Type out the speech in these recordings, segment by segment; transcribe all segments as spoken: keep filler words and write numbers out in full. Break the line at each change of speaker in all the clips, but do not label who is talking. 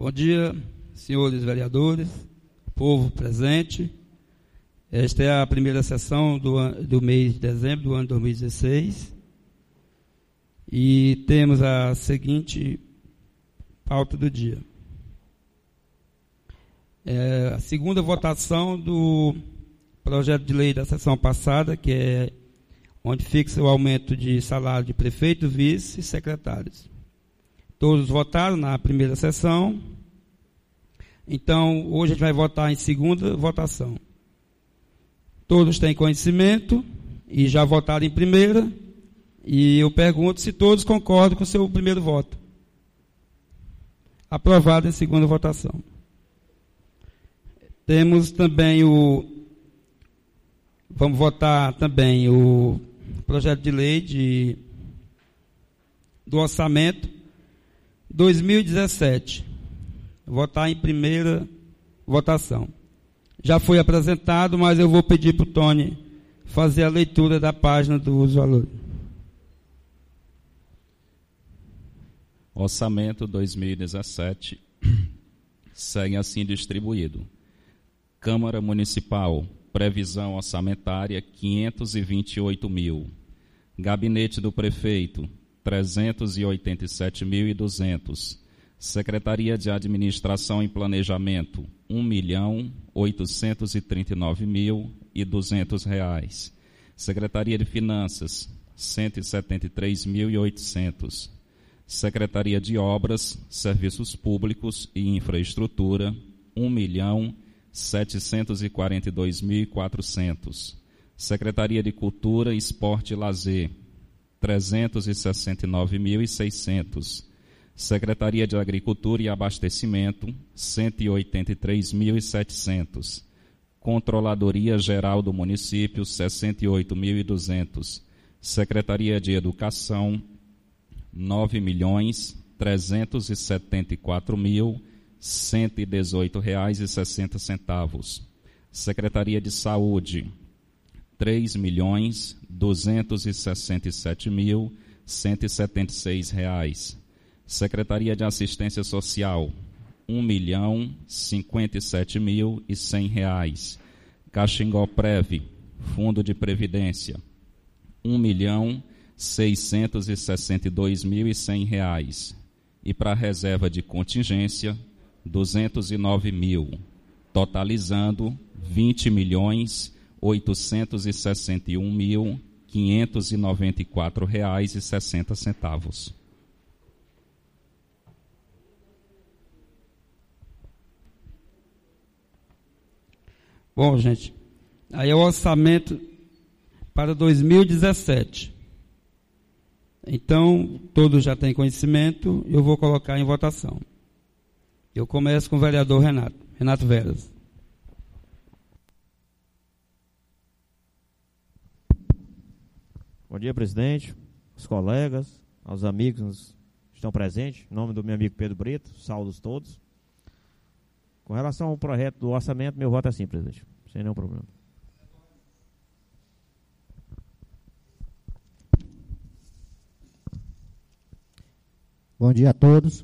Bom dia, senhores vereadores, povo presente. Esta é a primeira sessão do, do mês de dezembro do ano dois mil e dezesseis. E temos a seguinte pauta do dia. É a segunda votação do projeto de lei da sessão passada, que é onde fixa o aumento de salário de prefeito, vice e secretários. Todos votaram na primeira sessão. Então, hoje a gente vai votar em segunda votação. Todos têm conhecimento e já votaram em primeira. E eu pergunto se todos concordam com o seu primeiro voto. Aprovado em segunda votação. Temos também o... Vamos votar também o projeto de lei de, do orçamento dois mil e dezessete. Votar em primeira votação. Já foi apresentado, mas eu vou pedir para o Tony fazer a leitura da página dos valores.
Orçamento dois mil e dezessete segue assim distribuído. Câmara Municipal, previsão orçamentária quinhentos e vinte e oito mil. Gabinete do Prefeito, trezentos e oitenta e sete mil e duzentos. Secretaria de Administração e Planejamento, um milhão oitocentos e trinta e nove mil e duzentos reais. Secretaria de Finanças, cento e setenta e três mil e oitocentos. Secretaria de Obras, Serviços Públicos e Infraestrutura, um milhão setecentos e quarenta e dois mil e quatrocentos. Secretaria de Cultura, Esporte e Lazer, trezentos e sessenta e nove mil e seiscentos. Secretaria de Agricultura e Abastecimento, cento e oitenta e três mil e setecentos. Controladoria Geral do Município, sessenta e oito mil e duzentos. Secretaria de Educação, nove milhões trezentos e setenta e quatro mil cento e dezoito reais e sessenta centavos. Secretaria de Saúde, três milhões duzentos e sessenta e sete mil cento e setenta e seis reais. Secretaria de Assistência Social, um milhão cinquenta e sete mil e cem reais. Caxingó Prev, Fundo de Previdência, um milhão seiscentos e sessenta e dois mil e cem reais. E para a reserva de contingência, duzentos e nove mil, totalizando vinte milhões oitocentos e sessenta e um mil quinhentos e noventa e quatro reais e sessenta centavos.
Bom, gente, aí é o orçamento para dois mil e dezessete. Então, todos já têm conhecimento, eu vou colocar em votação. Eu começo com o vereador Renato, Renato Veras.
Bom dia, presidente, os colegas, aos amigos que estão presentes. Em nome do meu amigo Pedro Brito, saúdos todos. Com relação ao projeto do orçamento, meu voto é sim, presidente, sem nenhum problema.
Bom dia a todos.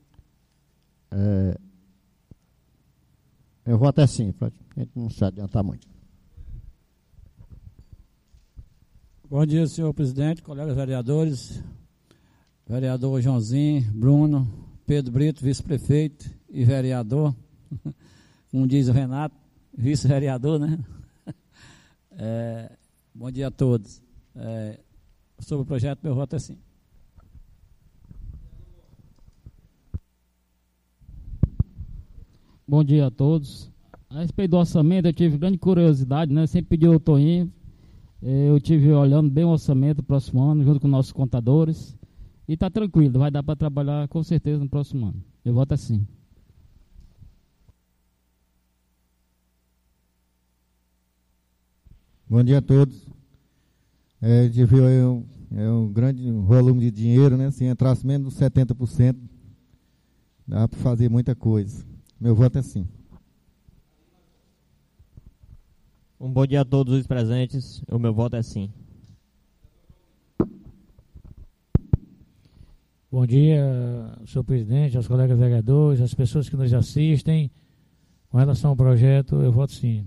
É, eu voto é sim, para a gente não se adiantar muito.
Bom dia, senhor presidente, colegas vereadores, vereador Joãozinho, Bruno, Pedro Brito, vice-prefeito e vereador, como diz o Renato, vice-vereador, né? É, bom dia a todos. É, sobre o projeto, meu voto é sim.
Bom dia a todos. A respeito do orçamento, eu tive grande curiosidade, né? Sempre pedi ao Toninho. Eu tive olhando bem o orçamento do próximo ano, junto com nossos contadores. E está tranquilo, vai dar para trabalhar com certeza no próximo ano. Eu voto assim.
Bom dia a todos. É, a gente viu aí um, é um grande volume de dinheiro, né? Se entrasse menos de setenta por cento, dá para fazer muita coisa. Meu voto é sim.
Um bom dia a todos os presentes. O meu voto é sim.
Bom dia, senhor presidente, aos colegas vereadores, às pessoas que nos assistem. Com relação ao projeto, eu voto sim.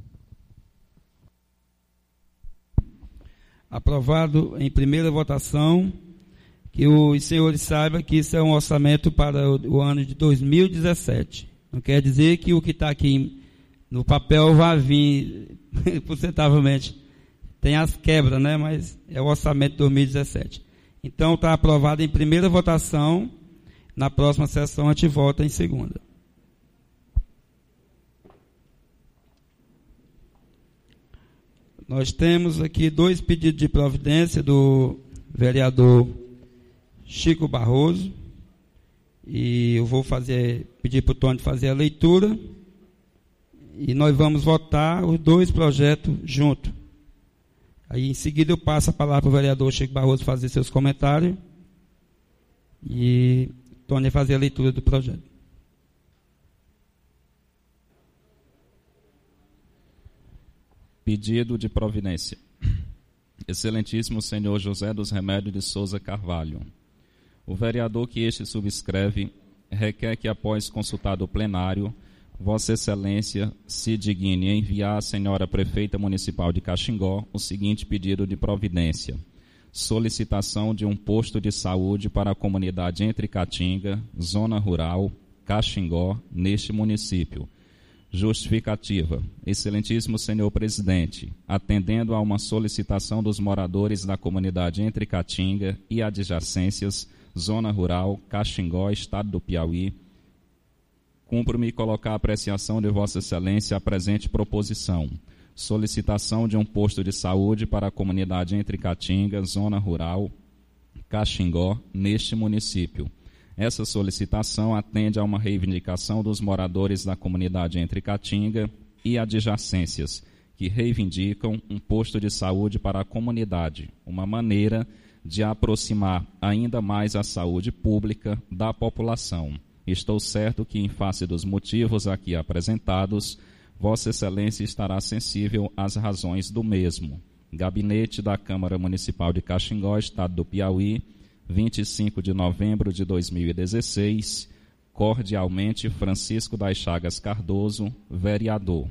Aprovado em primeira votação. Que os senhores saibam que isso é um orçamento para o, o ano de dois mil e dezessete. Não quer dizer que o que está aqui no papel vai vir porcentavelmente. Tem as quebras, né? Mas é o orçamento de dois mil e dezessete. Então está aprovado em primeira votação. Na próxima sessão a gente vota em segunda. Nós temos aqui dois pedidos de providência do vereador Chico Barroso, e eu vou fazer, pedir para o Tony fazer a leitura, e nós vamos votar os dois projetos juntos. Aí em seguida eu passo a palavra para o vereador Chico Barroso fazer seus comentários, e Tony fazer a leitura do projeto.
Pedido de providência. Excelentíssimo senhor José dos Remédios de Souza Carvalho. O vereador que este subscreve requer que, após consultado o plenário, Vossa Excelência se digne enviar à senhora prefeita municipal de Caxingó o seguinte pedido de providência: solicitação de um posto de saúde para a comunidade Entre Caatinga, zona rural, Caxingó, neste município. Justificativa. Excelentíssimo senhor presidente, atendendo a uma solicitação dos moradores da comunidade Entre Caatinga e adjacências, zona rural, Caxingó, estado do Piauí, cumpro-me colocar a apreciação de Vossa Excelência a presente proposição. Solicitação de um posto de saúde para a comunidade Entre Caatinga, zona rural, Caxingó, neste município. Essa solicitação atende a uma reivindicação dos moradores da comunidade Entre Caatinga e adjacências, que reivindicam um posto de saúde para a comunidade, uma maneira de aproximar ainda mais a saúde pública da população. Estou certo que, em face dos motivos aqui apresentados, Vossa Excelência estará sensível às razões do mesmo. Gabinete da Câmara Municipal de Caxingó, Estado do Piauí, vinte e cinco de novembro de dois mil e dezesseis, cordialmente Francisco das Chagas Cardoso, vereador.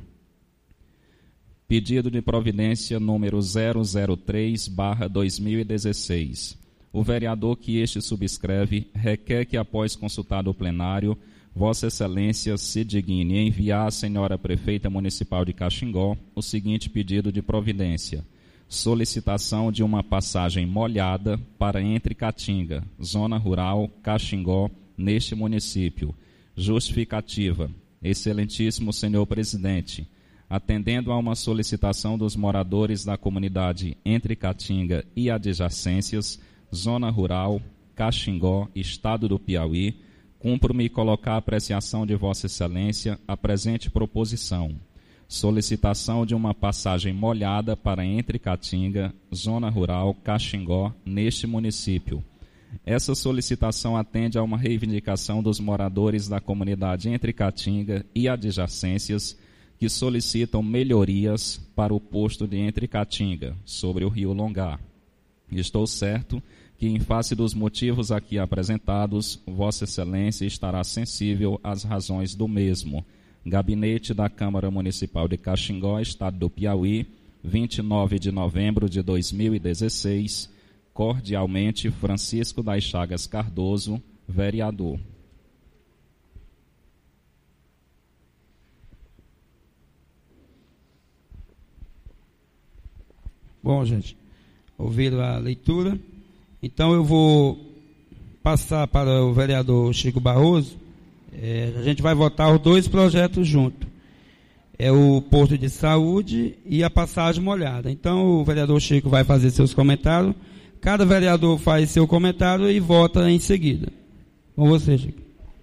Pedido de providência número zero zero três barra dois mil e dezesseis. O vereador que este subscreve requer que, após consultado o plenário, Vossa Excelência se digne enviar à senhora prefeita municipal de Caxingó o seguinte pedido de providência: solicitação de uma passagem molhada para Entre Caatinga, zona rural, Caxingó, neste município. Justificativa. Excelentíssimo senhor presidente, atendendo a uma solicitação dos moradores da comunidade Entre Caatinga e adjacências, zona rural, Caxingó, estado do Piauí, cumpro-me colocar a apreciação de Vossa Excelência a presente proposição. Solicitação de uma passagem molhada para Entre Caatinga, zona rural, Caxingó, neste município. Essa solicitação atende a uma reivindicação dos moradores da comunidade Entre Caatinga e adjacências, que solicitam melhorias para o posto de Entre Caatinga, sobre o Rio Longar. Estou certo que, em face dos motivos aqui apresentados, Vossa Excelência estará sensível às razões do mesmo. Gabinete da Câmara Municipal de Caxingó, Estado do Piauí, vinte e nove de novembro de dois mil e dezesseis, cordialmente Francisco das Chagas Cardoso, vereador.
Bom, gente, ouviram a leitura. Então eu vou passar para o vereador Chico Barroso. É, a gente vai votar os dois projetos juntos. É o posto de saúde e a passagem molhada. Então o vereador Chico vai fazer seus comentários. Cada vereador faz seu comentário e vota em seguida. Com você, Chico.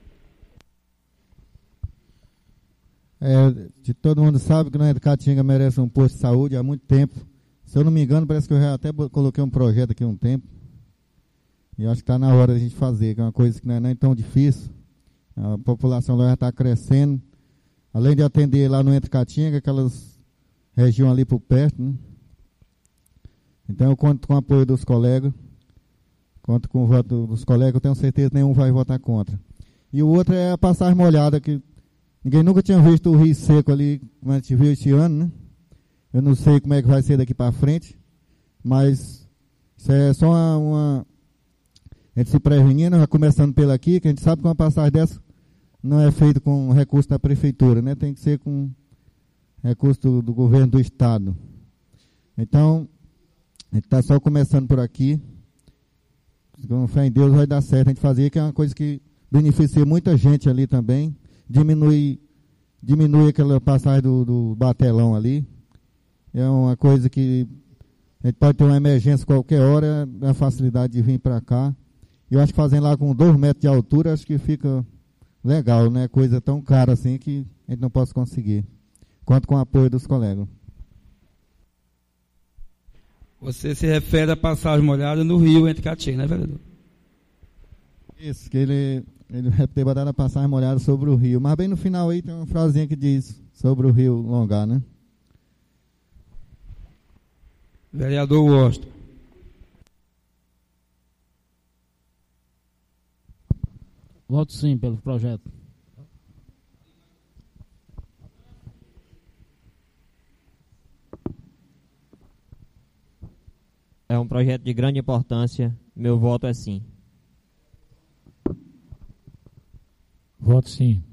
É, de todo mundo sabe que Entre Caatinga merece um posto de saúde há muito tempo. Se eu não me engano, parece que eu já até coloquei um projeto aqui há um tempo. E acho que está na hora de a gente fazer, que é uma coisa que não é nem tão difícil. A população lá já está crescendo. Além de atender lá no Entre Caatinga, aquelas regiões ali por perto, né? Então eu conto com o apoio dos colegas Conto com o voto dos colegas, eu tenho certeza que nenhum vai votar contra. E o outro é a passagem molhada, que ninguém nunca tinha visto o rio seco ali, como a gente viu este ano, né? Eu não sei como é que vai ser daqui para frente, mas isso é só uma, uma... A gente se prevenindo, já começando pela aqui, que a gente sabe que uma passagem dessa não é feita com recurso da prefeitura, né? Tem que ser com recurso do, do governo do estado. Então, a gente está só começando por aqui. Com fé em Deus vai dar certo a gente fazer, que é uma coisa que beneficia muita gente ali também. Diminui, diminui aquela passagem do, do batelão ali. É uma coisa que a gente pode ter uma emergência qualquer hora, a facilidade de vir para cá. Eu acho que fazendo lá com dois metros de altura, acho que fica legal, né? Coisa tão cara assim que a gente não pode conseguir. Conto com o apoio dos colegas.
Você se refere à passagem molhada no rio entre Caatinga, né, vereador?
Isso, que ele, ele vai ter botado a passagem molhada sobre o rio. Mas bem no final aí tem uma frasinha que diz sobre o rio Longá, né?
Vereador Washington.
Voto sim pelo projeto.
É um projeto de grande importância. Meu voto é sim.
Voto sim.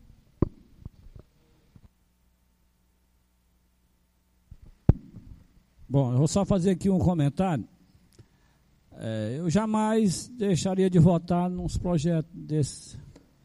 Bom, eu vou só fazer aqui um comentário. É, eu jamais deixaria de votar nos projetos desses,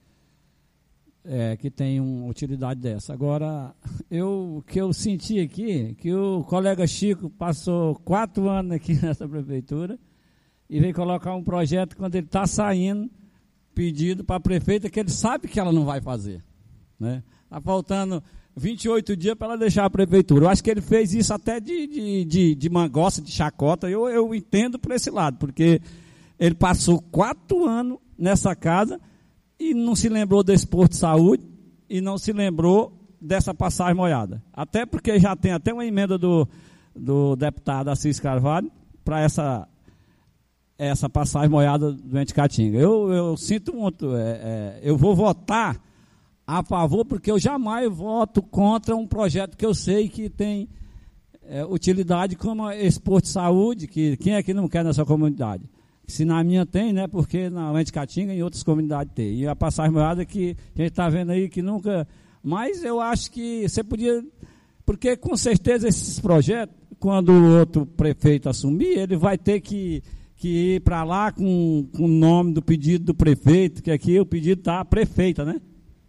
é, que tem uma utilidade dessa. Agora, eu, o que eu senti aqui, que o colega Chico passou quatro anos aqui nessa prefeitura e veio colocar um projeto quando ele está saindo, pedido para a prefeita, que ele sabe que ela não vai fazer. Né? Está faltando vinte e oito dias para ela deixar a prefeitura. Eu acho que ele fez isso até de, de, de, de mangoça, de chacota. Eu, eu entendo por esse lado, porque ele passou quatro anos nessa casa e não se lembrou desse posto de saúde e não se lembrou dessa passagem molhada. Até porque já tem até uma emenda do, do deputado Assis Carvalho para essa, essa passagem molhada do ente Caatinga. Eu, eu sinto muito, é, é, eu vou votar a favor, porque eu jamais voto contra um projeto que eu sei que tem é, utilidade como esse posto de saúde, que quem é que não quer nessa comunidade? Se na minha tem, né? Porque na Ente Caatinga e em outras comunidades tem. E a passagem molhada que a gente está vendo aí que nunca... Mas eu acho que você podia... Porque com certeza esses projetos, quando o outro prefeito assumir, ele vai ter que, que ir para lá com, com o nome do pedido do prefeito, que aqui o pedido está a prefeita, né?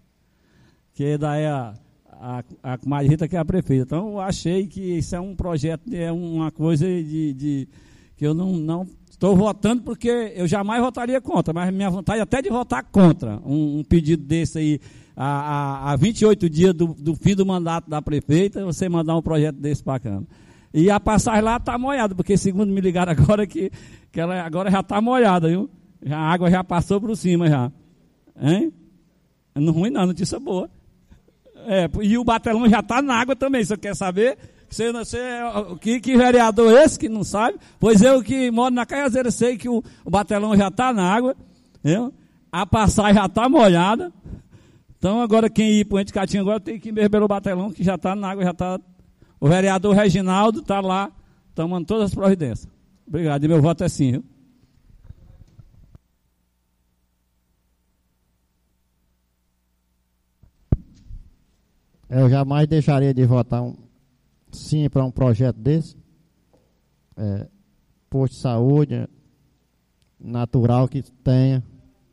Que daí a, a, a comadre Rita, que é a prefeita. Então, eu achei que isso é um projeto, é uma coisa de, de que eu não, não estou votando, porque eu jamais votaria contra, mas minha vontade é até de votar contra um, um pedido desse aí, a, a, a vinte e oito dias do, do fim do mandato da prefeita, você mandar um projeto desse para a Câmara. E a passagem lá está molhada, porque segundo me ligaram agora, que, que ela agora já está molhada, viu? Já, a água já passou por cima já. Hein? Não ruim não, notícia boa. É, e o batelão já está na água também, você quer saber? Você, você, que, que vereador é esse que não sabe? Pois eu que moro na Caiazeira sei que o, o batelão já está na água, entendeu? A passagem já está molhada. Então agora quem ir para o Ente Caatinga agora tem que ir pelo batelão, que já está na água, já está. O vereador Reginaldo está lá tomando todas as providências. Obrigado, e meu voto é sim, viu?
Eu jamais deixaria de votar um, sim para um projeto desse. É, posto de saúde natural que tenha,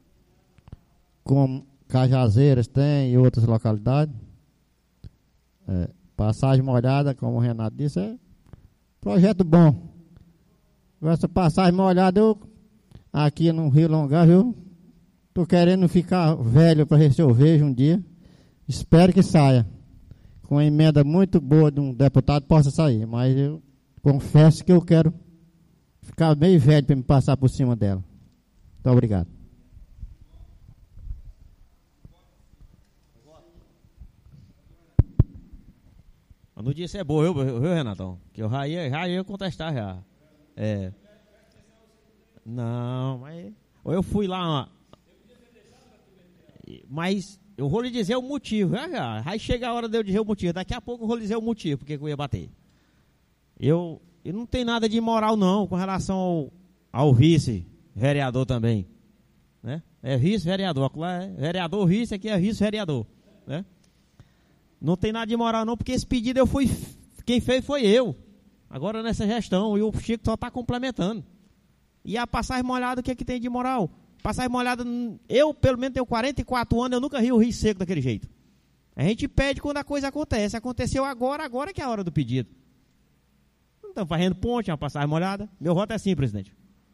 como Cajazeiras tem e outras localidades. É, passagem molhada, como o Renato disse, é projeto bom. Essa passagem molhada, eu aqui no Rio Longá, eu estou querendo ficar velho para ver se eu vejo um dia. Espero que saia. Com uma emenda muito boa de um deputado possa sair, mas eu confesso que eu quero ficar meio velho para me passar por cima dela. Muito obrigado.
A notícia é boa, viu, viu Renatão? Que eu já ia, já ia contestar já. É.
Não, mas ou eu fui lá, mas eu vou lhe dizer o motivo. Já, já. Aí chega a hora de eu dizer o motivo. Daqui a pouco eu vou lhe dizer o motivo porque eu ia bater. Eu, eu não tenho nada de imoral não com relação ao, ao vice-vereador também, né? É vice-vereador, lá é vereador vice, aqui é vice-vereador, né? Não tem nada de imoral não, porque esse pedido eu fui, quem fez foi eu. Agora nessa gestão, e o Chico só está complementando. E a passagem molhada, o que é que tem de moral? Passagem molhada, eu pelo menos tenho quarenta e quatro anos, eu nunca ri o rio seco daquele jeito. A gente pede quando a coisa acontece. Aconteceu agora, agora que é a hora do pedido. Não estamos fazendo ponte, é uma passagem molhada. Meu voto é sim, presidente.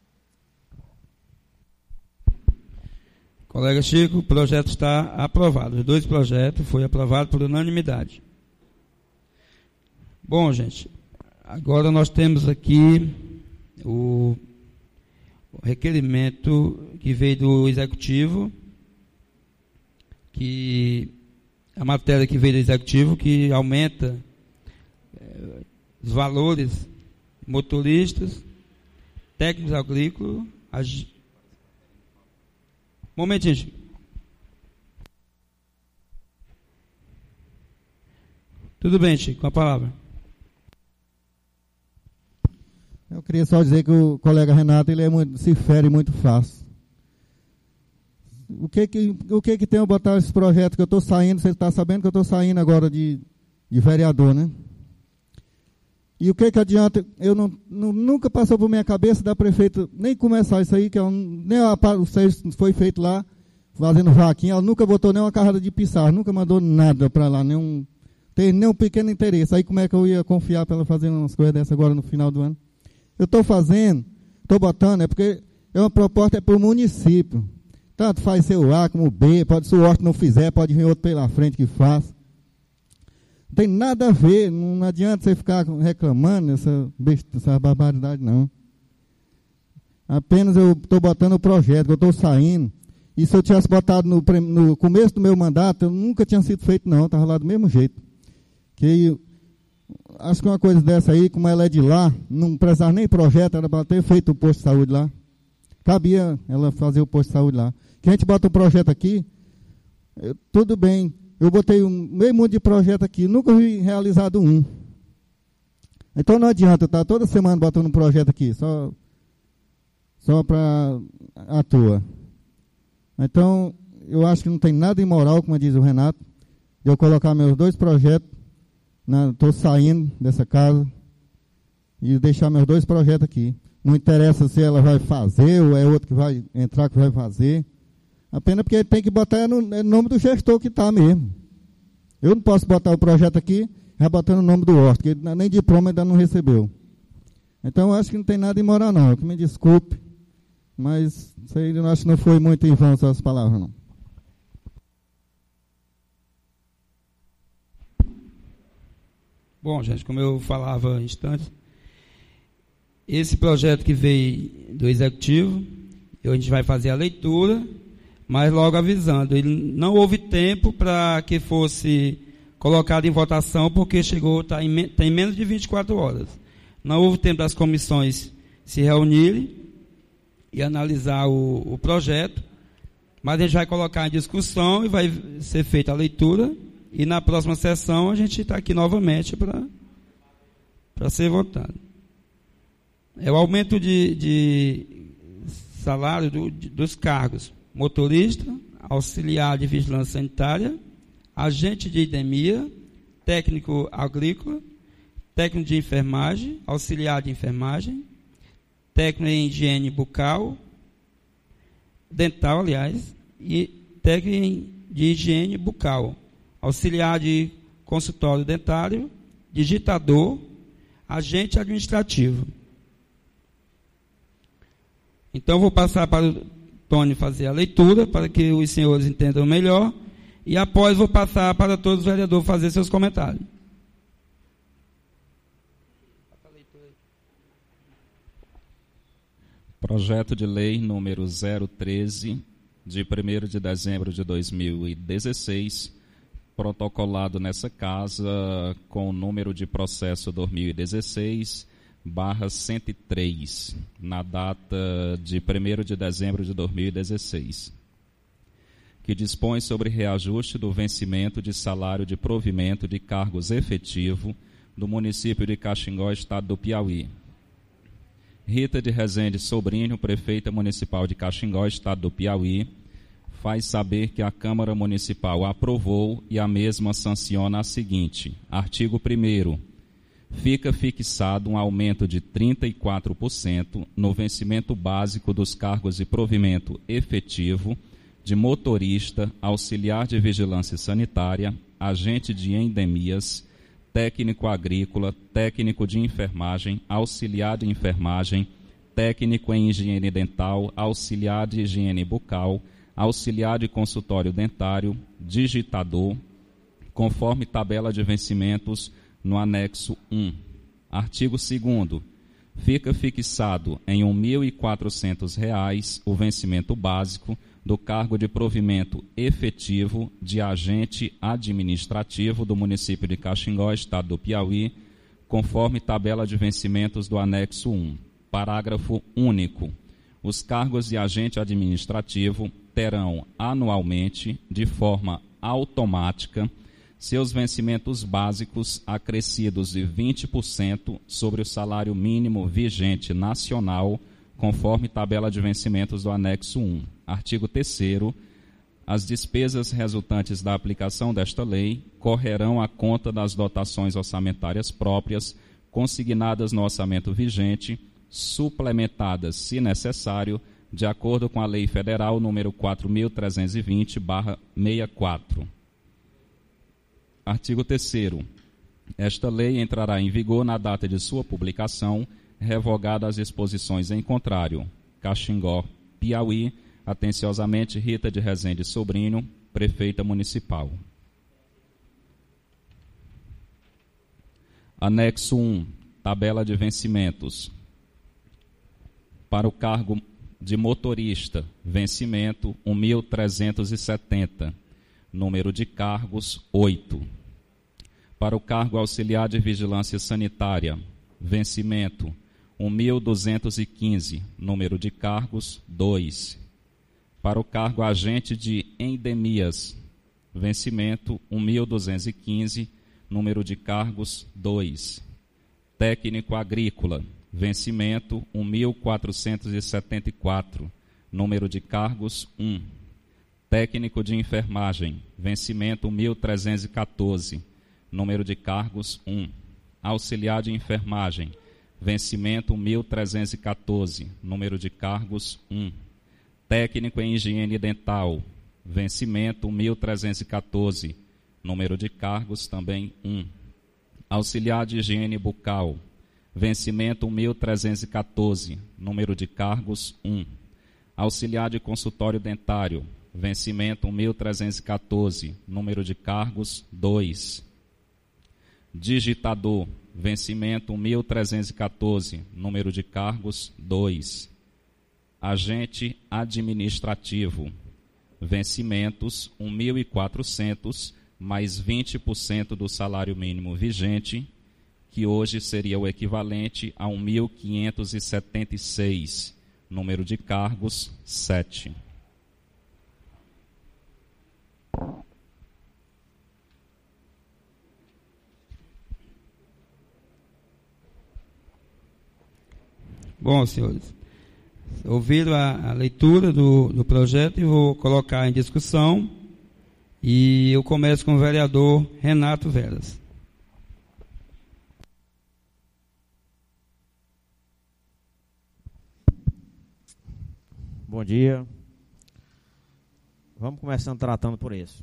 Colega Chico, o projeto está aprovado. Os dois projetos foram aprovados por unanimidade. Bom, gente, agora nós temos aqui o, o requerimento que veio do Executivo, que a matéria que veio do Executivo, que aumenta é, os valores motoristas, técnicos agrícolas, ag... Momentinho. Tudo bem, Chico, com a palavra.
Eu queria só dizer que o colega Renato, ele é muito, se fere muito fácil. O que que, o que que tem eu botar esse projeto que eu estou saindo, você está sabendo que eu estou saindo agora de, de vereador, né? E o que que adianta, eu não, não, nunca passou por minha cabeça da prefeita nem começar isso aí, que ela, nem a, o serviço foi feito lá, fazendo vaquinha, ela nunca botou nem uma carrada de pissarra, nunca mandou nada para lá, nenhum, tem nem um pequeno interesse. Aí como é que eu ia confiar para ela fazer umas coisas dessas agora no final do ano? Eu estou fazendo, estou botando, é porque é uma proposta é para o município. Tanto faz ser o A como o B, pode, se o Horto não fizer, pode vir outro pela frente que faça. Não tem nada a ver, não adianta você ficar reclamando essa, essa barbaridade, não. Apenas eu estou botando o projeto, eu estou saindo. E se eu tivesse botado no, no começo do meu mandato, eu nunca tinha sido feito, não, estava lá do mesmo jeito. Que acho que uma coisa dessa aí, como ela é de lá, não precisava nem projeto, era para ter feito o posto de saúde lá. Cabia ela fazer o posto de saúde lá. Que a gente bota o projeto aqui, eu, tudo bem. Eu botei um meio mundo de projeto aqui, nunca vi realizado um. Então não adianta eu estar toda semana botando um projeto aqui, só, só para à toa. Então, eu acho que não tem nada imoral, como diz o Renato, de eu colocar meus dois projetos, estou saindo dessa casa, e deixar meus dois projetos aqui. Não interessa se ela vai fazer, ou é outro que vai entrar que vai fazer. Apenas porque tem que botar no, no nome do gestor que está mesmo. Eu não posso botar o projeto aqui, já botando o nome do Horto, que ele nem diploma ainda não recebeu. Então, eu acho que não tem nada imoral, não. Que me desculpe, mas isso aí eu acho que não foi muito em vão essas palavras, não.
Bom, gente, como eu falava instantes, esse projeto que veio do Executivo, a gente vai fazer a leitura, mas logo avisando, ele não houve tempo para que fosse colocado em votação, porque chegou, tá em, tem menos de vinte e quatro horas. Não houve tempo das comissões se reunirem e analisar o, o projeto, mas a gente vai colocar em discussão e vai ser feita a leitura, e na próxima sessão a gente está aqui novamente para para ser votado. É o aumento de, de salário do, de, dos cargos: motorista, auxiliar de vigilância sanitária, agente de endemia, técnico agrícola, técnico de enfermagem, auxiliar de enfermagem, técnico em higiene bucal, dental, aliás, e técnico de higiene bucal, auxiliar de consultório dentário, digitador, agente administrativo. Então, vou passar para o Tony fazer a leitura, para que os senhores entendam melhor, e após vou passar para todos os vereadores fazer seus comentários.
Projeto de lei número zero treze, de primeiro de dezembro de dois mil e dezesseis, protocolado nessa casa com o número de processo dois mil e dezesseis, barra cento e três, na data de primeiro de dezembro de dois mil e dezesseis, que dispõe sobre reajuste do vencimento de salário de provimento de cargos efetivo do município de Caxingó, estado do Piauí. Rita de Rezende Sobrinho, prefeita municipal de Caxingó, estado do Piauí, faz saber que a Câmara Municipal aprovou e a mesma sanciona a seguinte: artigo primeiro. Fica fixado um aumento de trinta e quatro por cento no vencimento básico dos cargos de provimento efetivo de motorista, auxiliar de vigilância sanitária, agente de endemias, técnico agrícola, técnico de enfermagem, auxiliar de enfermagem, técnico em higiene dental, auxiliar de higiene bucal, auxiliar de consultório dentário, digitador, conforme tabela de vencimentos no anexo um. Artigo segundo. Fica fixado em um mil e quatrocentos reais o vencimento básico do cargo de provimento efetivo de agente administrativo do município de Caxingó, estado do Piauí, conforme tabela de vencimentos do anexo um. Parágrafo único. Os cargos de agente administrativo terão anualmente, de forma automática, seus vencimentos básicos acrescidos de vinte por cento sobre o salário mínimo vigente nacional, conforme tabela de vencimentos do anexo um. Artigo terceiro. As despesas resultantes da aplicação desta lei correrão à conta das dotações orçamentárias próprias, consignadas no orçamento vigente, suplementadas, se necessário, de acordo com a Lei Federal número quatro mil trezentos e vinte barra sessenta e quatro. Artigo terceiro. Esta lei entrará em vigor na data de sua publicação, revogada as disposições em contrário. Caxingó, Piauí, atenciosamente Rita de Rezende Sobrinho, prefeita municipal. Anexo um. Tabela de vencimentos. Para o cargo de motorista, vencimento um mil trezentos e setenta, número de cargos oito. Para o cargo auxiliar de vigilância sanitária, vencimento um mil duzentos e quinze, número de cargos dois. Para o cargo agente de endemias, vencimento um mil duzentos e quinze, número de cargos dois. Técnico agrícola, vencimento um mil quatrocentos e setenta e quatro, número de cargos um. Técnico de enfermagem, vencimento mil trezentos e quatorze, número de cargos um. Auxiliar de enfermagem, vencimento mil trezentos e quatorze, número de cargos um. Técnico em higiene dental, vencimento mil trezentos e quatorze, número de cargos também um. Auxiliar de higiene bucal, vencimento mil trezentos e quatorze, número de cargos um. Auxiliar de consultório dentário, vencimento mil trezentos e quatorze, número de cargos dois. Digitador, vencimento mil trezentos e quatorze, número de cargos dois. Agente administrativo, vencimentos um mil e quatrocentos mais vinte por cento do salário mínimo vigente, que hoje seria o equivalente a um mil quinhentos e setenta e seis, número de cargos sete.
Bom, senhores, ouviram a, a leitura do, do projeto e vou colocar em discussão. E eu começo com o vereador Renato Veras.
Bom dia. Vamos começando tratando por isso.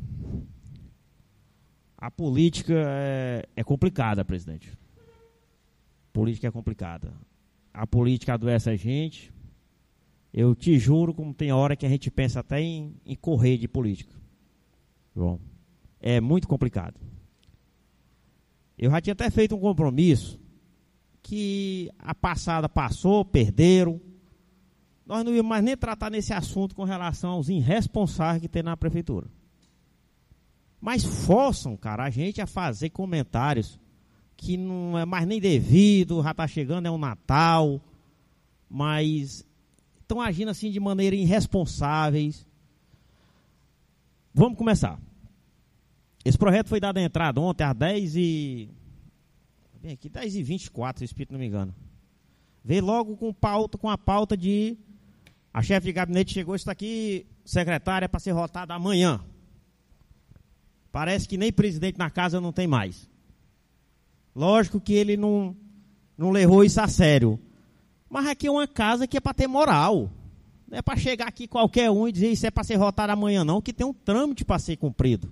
A política é, é complicada, presidente. A política é complicada. A política adoece a gente. Eu te juro, como tem hora que a gente pensa até em, em correr de política. Bom, é muito complicado. Eu já tinha até feito um compromisso que a passada passou, perderam. Nós não íamos mais nem tratar nesse assunto com relação aos irresponsáveis que tem na prefeitura. Mas forçam, cara, a gente a fazer comentários que não é mais nem devido, já está chegando, é o Natal, mas estão agindo assim de maneira irresponsáveis. Vamos começar. Esse projeto foi dado a entrada ontem às dez e... Bem aqui, dez e vinte e quatro, se o Espírito não me engano. Veio logo com, pauta, com a pauta de... A chefe de gabinete chegou, está aqui, secretária, para ser votada amanhã. Parece que nem presidente na casa não tem mais. Lógico que ele não, não levou isso a sério. Mas aqui é uma casa que é para ter moral. Não é para chegar aqui qualquer um e dizer isso é para ser votado amanhã não, que tem um trâmite para ser cumprido.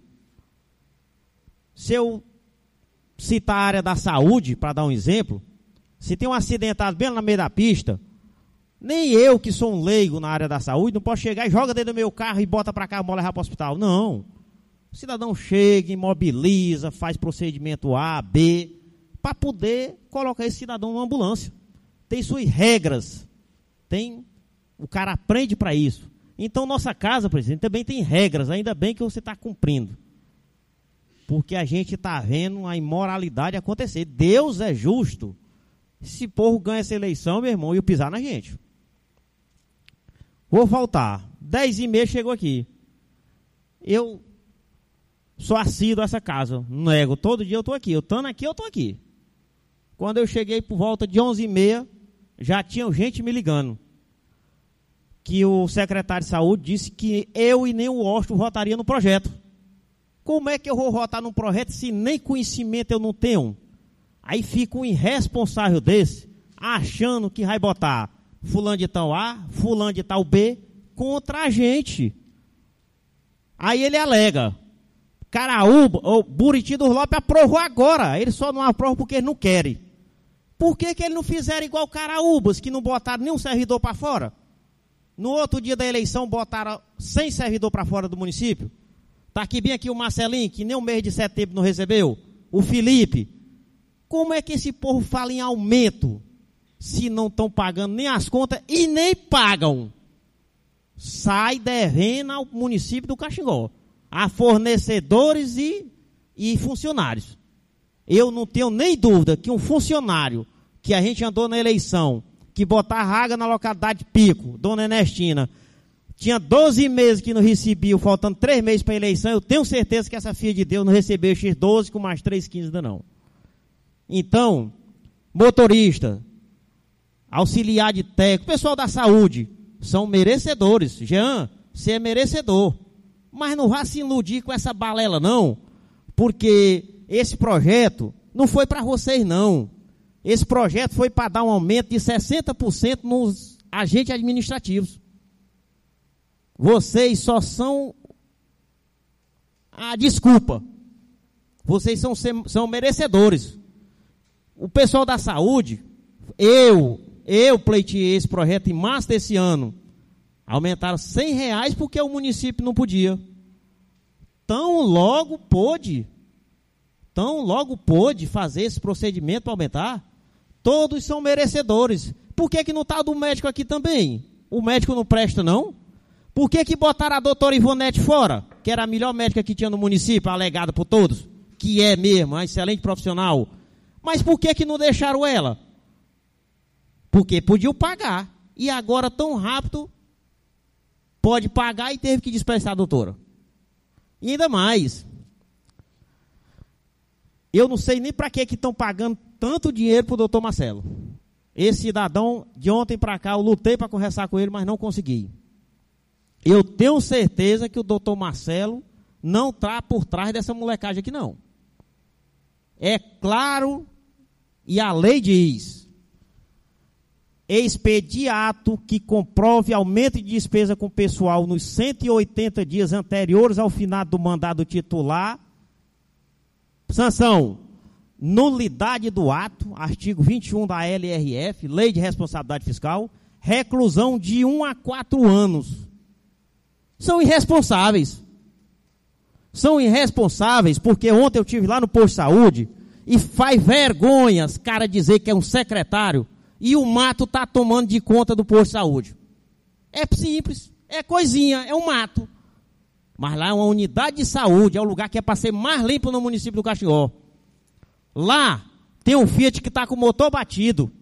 Se eu citar a área da saúde, para dar um exemplo, se tem um acidentado bem na meio da pista, nem eu, que sou um leigo na área da saúde, não posso chegar e joga dentro do meu carro e bota para cá, vou levar para o hospital. Não. O cidadão chega, imobiliza, faz procedimento A, B, para poder colocar esse cidadão numa ambulância. Tem suas regras. Tem, o cara aprende para isso. Então, nossa casa, presidente, também tem regras. Ainda bem que você está cumprindo. Porque a gente está vendo a imoralidade acontecer. Deus é justo. Esse povo ganha essa eleição, meu irmão, e pisar na gente. Vou voltar. Dez e meia chegou aqui. Eu sou assíduo a essa casa. Não nego. Todo dia eu estou aqui. Eu estando aqui, eu estou aqui. Quando eu cheguei por volta de onze e meia, já tinha gente me ligando. Que o secretário de saúde disse que eu e nem o Washington votaria no projeto. Como é que eu vou votar num projeto se nem conhecimento eu não tenho? Aí fica um irresponsável desse, achando que vai botar fulano de tal A, fulano de tal B, contra a gente. Aí ele alega, Caraúba, ou Buriti dos Lopes aprovou agora, ele só não aprova porque eles não querem. Por que que eles não fizeram igual Caraúbas, que não botaram nenhum servidor para fora? No outro dia da eleição botaram cem servidor para fora do município. Está aqui bem aqui o Marcelinho, que nem o mês de setembro não recebeu. O Felipe. Como é que esse povo fala em aumento, se não estão pagando nem as contas e nem pagam? Sai devendo ao município do Caxingó, a fornecedores e, e funcionários. Eu não tenho nem dúvida que um funcionário que a gente andou na eleição, que botava água na localidade Pico, Dona Ernestina, tinha doze meses que não recebia, faltando três meses para a eleição, eu tenho certeza que essa filha de Deus não recebeu X doze com mais três, quinze ainda não. Então, motorista, auxiliar de técnico, pessoal da saúde, são merecedores. Jean, você é merecedor. Mas não vá se iludir com essa balela não, porque esse projeto não foi para vocês não. Esse projeto foi para dar um aumento de sessenta por cento nos agentes administrativos. Vocês só são a desculpa. Vocês são, são merecedores. O pessoal da saúde, eu, eu pleiteei esse projeto em março desse ano. Aumentaram cem reais porque o município não podia. Tão logo pôde, tão logo pôde fazer esse procedimento para aumentar. Todos são merecedores. Por que que não está do médico aqui também? O médico não presta não? Por que que botaram a doutora Ivonete fora? Que era a melhor médica que tinha no município, alegada por todos. Que é mesmo, uma excelente profissional. Mas por que que não deixaram ela? Porque podiam pagar. E agora, tão rápido, pode pagar e teve que dispensar a doutora. E ainda mais. Eu não sei nem para que que estão pagando tanto dinheiro para o doutor Marcelo. Esse cidadão, de ontem para cá, eu lutei para conversar com ele, mas não consegui. Eu tenho certeza que o doutor Marcelo não está por trás dessa molecagem aqui, não. É claro, e a lei diz, expediato que comprove aumento de despesa com pessoal nos cento e oitenta dias anteriores ao final do mandado titular. Sanção, nulidade do ato, artigo vinte e um da L R F, Lei de Responsabilidade Fiscal, reclusão de um a quatro anos. São irresponsáveis. São irresponsáveis porque ontem eu estive lá no posto de saúde e faz vergonha os caras dizer que é um secretário e o mato está tomando de conta do posto de saúde. É simples, é coisinha, é um mato. Mas lá é uma unidade de saúde, é o lugar que é para ser mais limpo no município do Caxingó. Lá
Tem um Fiat que está com o motor batido.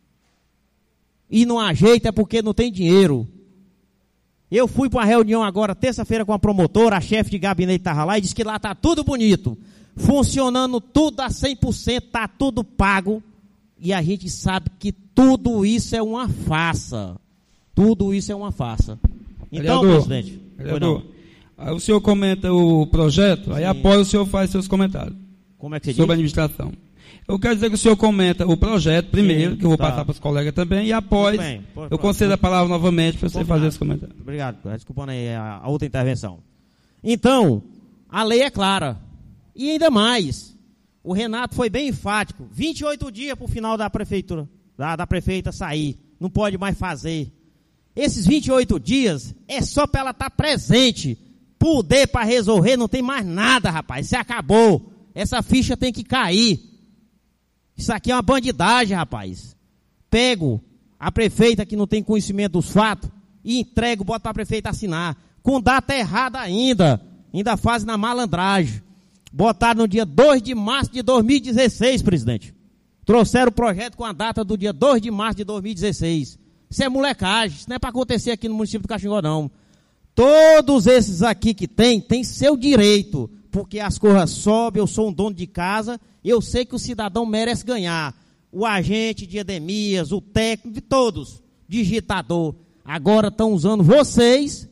E não ajeita é porque não tem dinheiro. Eu fui para uma reunião agora, terça-feira, com a promotora, a chefe de gabinete estava lá e disse que lá está tudo bonito. Funcionando tudo a cem por cento, está tudo pago. E a gente sabe que tudo isso é uma farsa. Tudo isso é uma farsa. Então,
vereador,
presidente,
vereador, aí o senhor comenta o projeto, Sim. aí após o senhor faz seus comentários.
Como é que você
sobre
diz?
a administração. Eu quero dizer que o senhor comenta o projeto primeiro, Sim, que eu vou tá. passar para os colegas também, e após bem, pô, eu concedo a palavra novamente para você fazer os comentários.
Obrigado, desculpando aí a, a outra intervenção. Então, a lei é clara. E ainda mais, o Renato foi bem enfático, vinte e oito dias para o final da prefeitura, da, da prefeita sair, não pode mais fazer. Esses vinte e oito dias é só para ela estar tá presente, poder para resolver, não tem mais nada, rapaz, se acabou, essa ficha tem que cair. Isso aqui é uma bandidagem, rapaz. Pego a prefeita que não tem conhecimento dos fatos e entrego, boto para a prefeita assinar, com data errada ainda, ainda fazem na malandragem. Botaram no dia dois de março de dois mil e dezesseis, presidente. Trouxeram o projeto com a data do dia dois de março de dois mil e dezesseis. Isso é molecagem, isso não é para acontecer aqui no município do Caxingó, não. Todos esses aqui que tem, tem seu direito, porque as coisas sobem, eu sou um dono de casa, eu sei que o cidadão merece ganhar. O agente de Edemias, o técnico, de todos, digitador. Agora estão usando vocês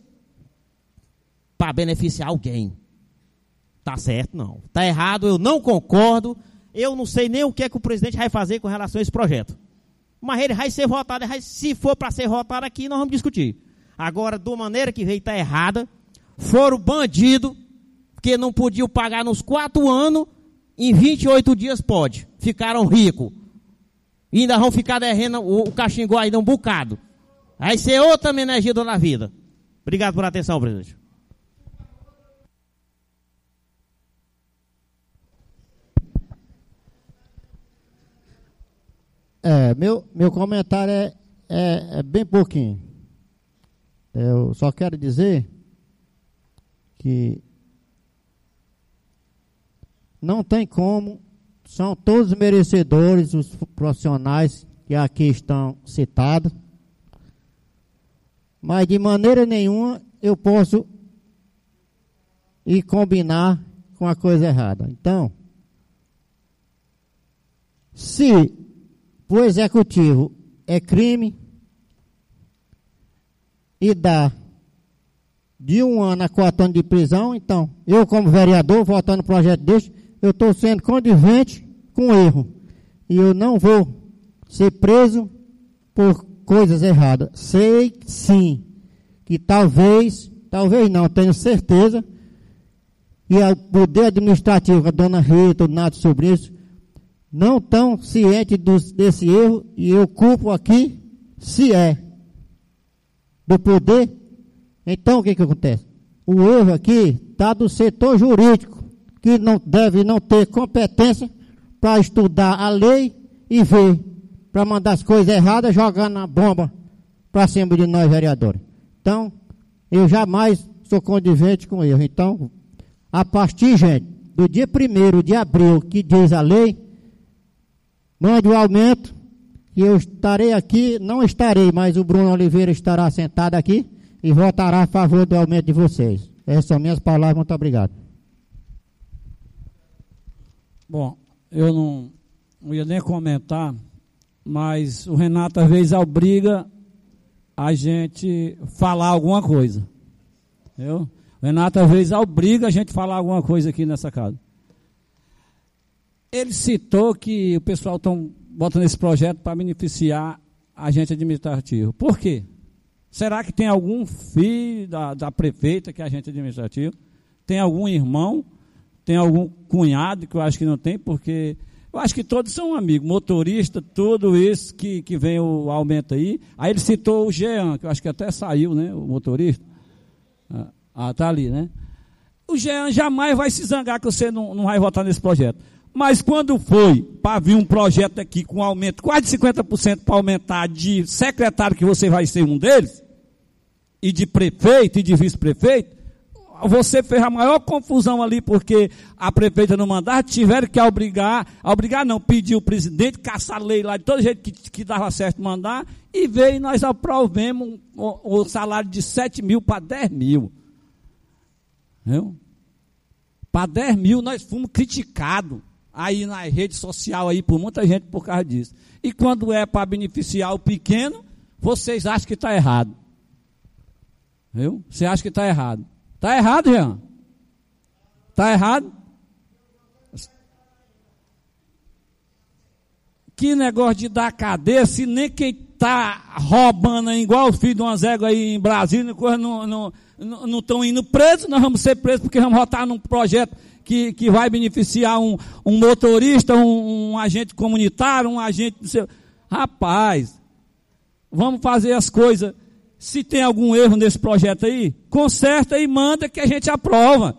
para beneficiar alguém. Tá certo, não. Tá errado, eu não concordo. Eu não sei nem o que é que o presidente vai fazer com relação a esse projeto. Mas ele vai ser votado, vai, se for para ser votado aqui, nós vamos discutir. Agora, da maneira que veio, está errada. Foram bandidos, que não podiam pagar nos quatro anos, em vinte e oito dias pode. Ficaram ricos. E ainda vão ficar derrendo o, o Caxingó ainda um bocado. Vai ser outra energia na vida. Obrigado por atenção, presidente.
É, meu, meu comentário é, é, é bem pouquinho. Eu só quero dizer que não tem como, são todos merecedores, os profissionais que aqui estão citados, mas de maneira nenhuma eu posso ir combinar com a coisa errada. Então, se o executivo é crime e dá de um ano a quatro anos de prisão, então, eu como vereador, votando no projeto deste, eu estou sendo conivente com erro. E eu não vou ser preso por coisas erradas. Sei sim que talvez, talvez não, tenho certeza, que o poder administrativo, a dona Rita, o Nato sobre isso, não estão cientes dos, desse erro, e eu culpo aqui, se é do poder. Então o que que acontece? O erro aqui está do setor jurídico, que não deve não ter competência para estudar a lei e ver, para mandar as coisas erradas, jogando a bomba para cima de nós vereadores. Então, eu jamais sou condivente com erro. Então, a partir, gente, do dia primeiro de abril, que diz a lei, mande o aumento, que eu estarei aqui, não estarei, mas o Bruno Oliveira estará sentado aqui e votará a favor do aumento de vocês. Essas são minhas palavras, muito obrigado.
Bom, eu não, não ia nem comentar, mas o Renato às vezes obriga a gente falar alguma coisa. Entendeu? O Renato às vezes obriga a gente a falar alguma coisa aqui nessa casa. Ele citou que o pessoal está botando esse projeto para beneficiar agente administrativo. Por quê? Será que tem algum filho da, da prefeita que é agente administrativo? Tem algum irmão? Tem algum cunhado que eu acho que não tem? Porque eu acho que todos são amigos. Motorista, tudo isso que, que vem o aumento aí. Aí ele citou o Jean, que eu acho que até saiu, né? O motorista. Ah, tá ali, né? O Jean jamais vai se zangar que você não, não vai votar nesse projeto. Mas quando foi para vir um projeto aqui com aumento, quase de cinquenta por cento para aumentar de secretário, que você vai ser um deles, e de prefeito e de vice-prefeito, você fez a maior confusão ali, porque a prefeita não mandava, tiveram que obrigar, obrigar não, pedir o presidente, caçar a lei lá, de todo jeito que, que dava certo mandar, e veio e nós aprovemos o, o salário de sete mil para dez mil. Viu? Para dez mil nós fomos criticados aí na rede social aí por muita gente por causa disso. E quando é para beneficiar o pequeno, vocês acham que está errado. Viu? Você acha que está errado. Está errado, Jean? Está errado? Que negócio de dar cadeia, se nem quem está roubando aí, igual o filho de uma zégua aí em Brasília, não estão não, não, não indo presos, nós vamos ser presos porque vamos votar num projeto que, que vai beneficiar um, um motorista, um, um agente comunitário, um agente... Rapaz, vamos fazer as coisas. Se tem algum erro nesse projeto aí, conserta e manda que a gente aprova.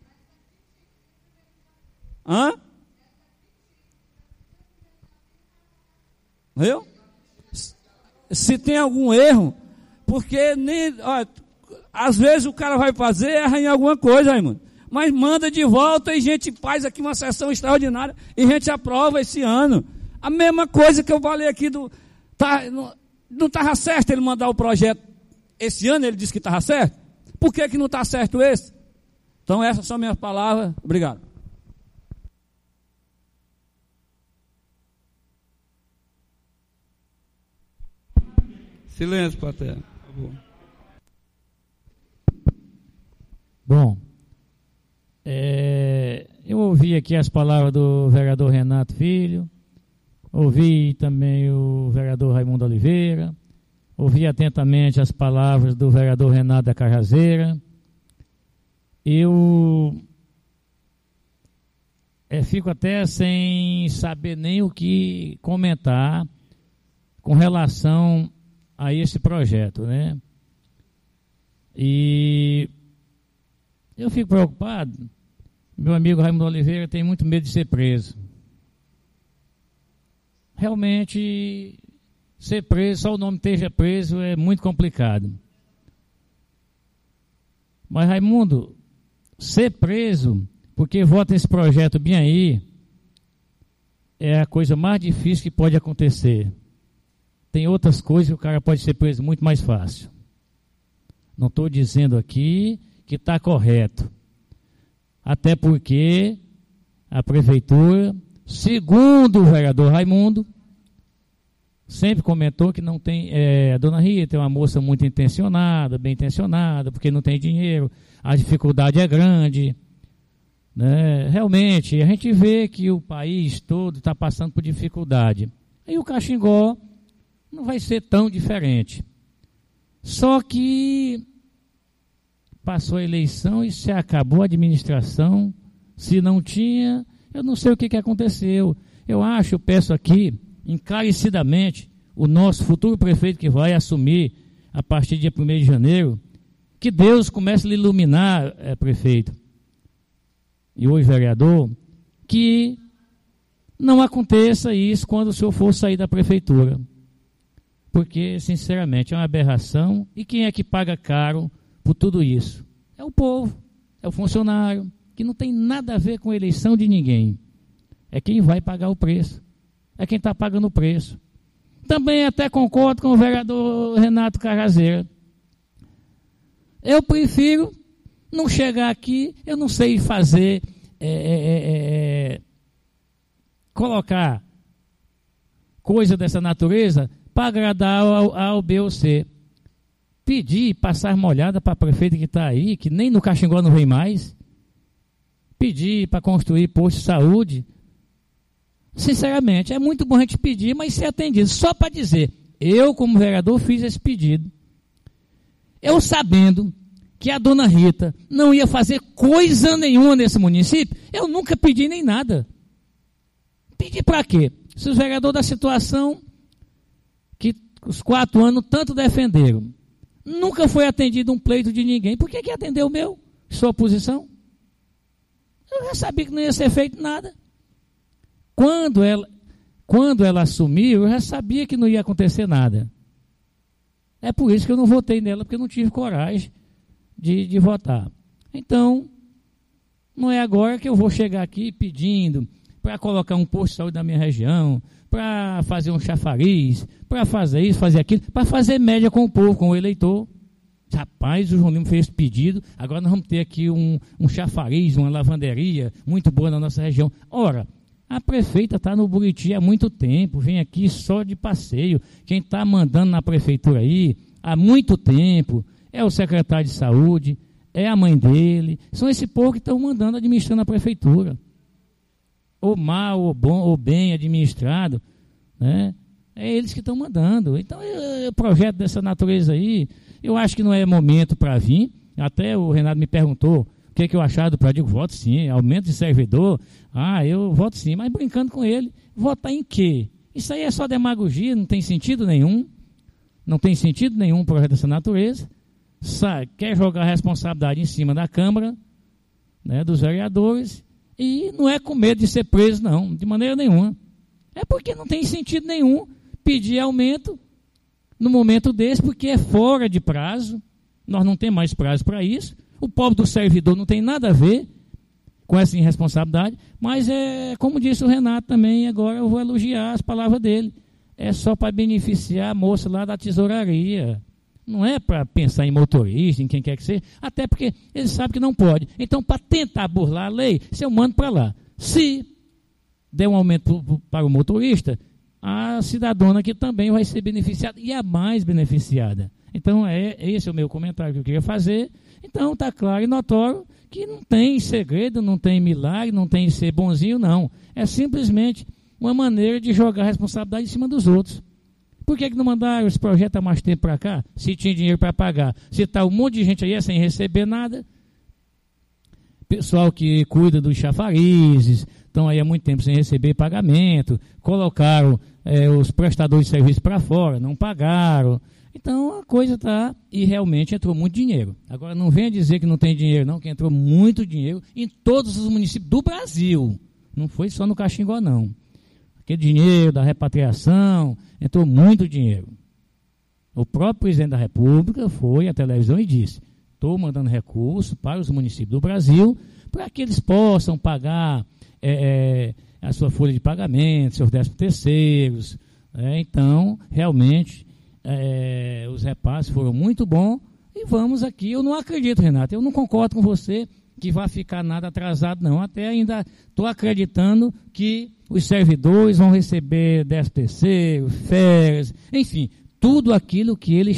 Hã? Viu? Se tem algum erro, porque nem, ó, às vezes o cara vai fazer, erra em alguma coisa, Raimundo. Mas manda de volta e a gente faz aqui uma sessão extraordinária e a gente aprova esse ano. A mesma coisa que eu falei aqui do... Tá, não estava certo ele mandar o projeto esse ano, ele disse que estava certo. Por que, que não está certo esse? Então essas são minhas palavras. Obrigado.
Silêncio, plateia, por favor.
Bom, é, eu ouvi aqui as palavras do vereador Renato Filho, ouvi também o vereador Raimundo Oliveira, ouvi atentamente as palavras do vereador Renato da Cajazeira. Eu é, fico até sem saber nem o que comentar com relação a esse projeto, né? E eu fico preocupado. Meu amigo Raimundo Oliveira tem muito medo de ser preso. Realmente, ser preso, só o nome esteja preso, é muito complicado. Mas, Raimundo, ser preso, porque vota esse projeto bem aí, é a coisa mais difícil que pode acontecer. Tem outras coisas que o cara pode ser preso muito mais fácil. Não estou dizendo aqui que está correto. Até porque a prefeitura, segundo o vereador Raimundo, sempre comentou que não tem... É, a dona Rita é uma moça muito intencionada, bem intencionada, porque não tem dinheiro, a dificuldade é grande. Né? Realmente, a gente vê que o país todo está passando por dificuldade. E o Caxingó não vai ser tão diferente. Só que passou a eleição e se acabou a administração. Se não tinha, eu não sei o que, que aconteceu. Eu acho, eu peço aqui, encarecidamente, o nosso futuro prefeito que vai assumir a partir do dia primeiro de janeiro, que Deus comece a lhe iluminar, é, prefeito, e hoje vereador, que não aconteça isso quando o senhor for sair da prefeitura. Porque, sinceramente, é uma aberração. E quem é que paga caro por tudo isso? É o povo, é o funcionário, que não tem nada a ver com a eleição de ninguém. É quem vai pagar o preço. É quem está pagando o preço. Também até concordo com o vereador Renato Cajazeira. Eu prefiro não chegar aqui, eu não sei fazer, é, é, é, colocar coisa dessa natureza para agradar ao, ao B ou C. Pedir, passar molhada para a prefeita que está aí, que nem no Caxingó não vem mais. Pedir para construir posto de saúde. Sinceramente, é muito bom a gente pedir, mas ser atendido. Só para dizer, eu como vereador fiz esse pedido. Eu sabendo que a dona Rita não ia fazer coisa nenhuma nesse município, eu nunca pedi nem nada. Pedi para quê? Se os vereadores da situação que os quatro anos tanto defenderam, nunca foi atendido um pleito de ninguém, por que que atendeu o meu? Sua oposição? Eu já sabia que não ia ser feito nada. Quando ela, quando ela assumiu, eu já sabia que não ia acontecer nada. É por isso que eu não votei nela, porque eu não tive coragem de, de votar. Então, não é agora que eu vou chegar aqui pedindo para colocar um posto de saúde na minha região, para fazer um chafariz, para fazer isso, fazer aquilo, para fazer média com o povo, com o eleitor. Rapaz, o João Lima fez esse pedido, agora nós vamos ter aqui um, um chafariz, uma lavanderia muito boa na nossa região. Ora, a prefeita está no Buriti há muito tempo, vem aqui só de passeio. Quem está mandando na prefeitura aí há muito tempo é o secretário de saúde, é a mãe dele, são esse povo que estão mandando administrando a prefeitura. Ou mal, ou bom, ou bem administrado, né? É eles que estão mandando. Então, o projeto dessa natureza aí, eu acho que não é momento para vir. Até o Renato me perguntou o que, é que eu achava do projeto. Eu digo, voto sim, aumento de servidor. Ah, eu voto sim, mas brincando com ele, votar em quê? Isso aí é só demagogia, não tem sentido nenhum. Não tem sentido nenhum um projeto dessa natureza. Sabe, quer jogar a responsabilidade em cima da Câmara, né, dos vereadores, e não é com medo de ser preso, não, de maneira nenhuma. É porque não tem sentido nenhum pedir aumento no momento desse, porque é fora de prazo, nós não temos mais prazo para isso, o pobre do servidor não tem nada a ver com essa irresponsabilidade, mas é, como disse o Renato também, agora eu vou elogiar as palavras dele, é só para beneficiar a moça lá da tesouraria. Não é para pensar em motorista, em quem quer que seja, até porque ele sabe que não pode. Então, para tentar burlar a lei, se eu mando para lá. Se der um aumento para o motorista, a cidadã que também vai ser beneficiada, e a mais beneficiada. Então, é, esse é o meu comentário que eu queria fazer. Então, está claro e notório que não tem segredo, não tem milagre, não tem ser bonzinho, não. É simplesmente uma maneira de jogar a responsabilidade em cima dos outros. Por que, que não mandaram esse projeto há mais tempo para cá? Se tinha dinheiro para pagar. Se está um monte de gente aí sem receber nada. Pessoal que cuida dos chafarizes, estão aí há muito tempo sem receber pagamento. Colocaram é, os prestadores de serviço para fora, não pagaram. Então a coisa está, e realmente entrou muito dinheiro. Agora não venha dizer que não tem dinheiro não, que entrou muito dinheiro em todos os municípios do Brasil. Não foi só no Caxingó não. Aquele dinheiro da repatriação, entrou muito dinheiro. O próprio presidente da República foi à televisão e disse, estou mandando recursos para os municípios do Brasil, para que eles possam pagar é, é, a sua folha de pagamento, seus décimos terceiros. É, então, realmente, é, os repasses foram muito bons e vamos aqui. Eu não acredito, Renato, eu não concordo com você que vai ficar nada atrasado, não. Até ainda estou acreditando que os servidores vão receber décimo terceiro, férias, enfim, tudo aquilo que eles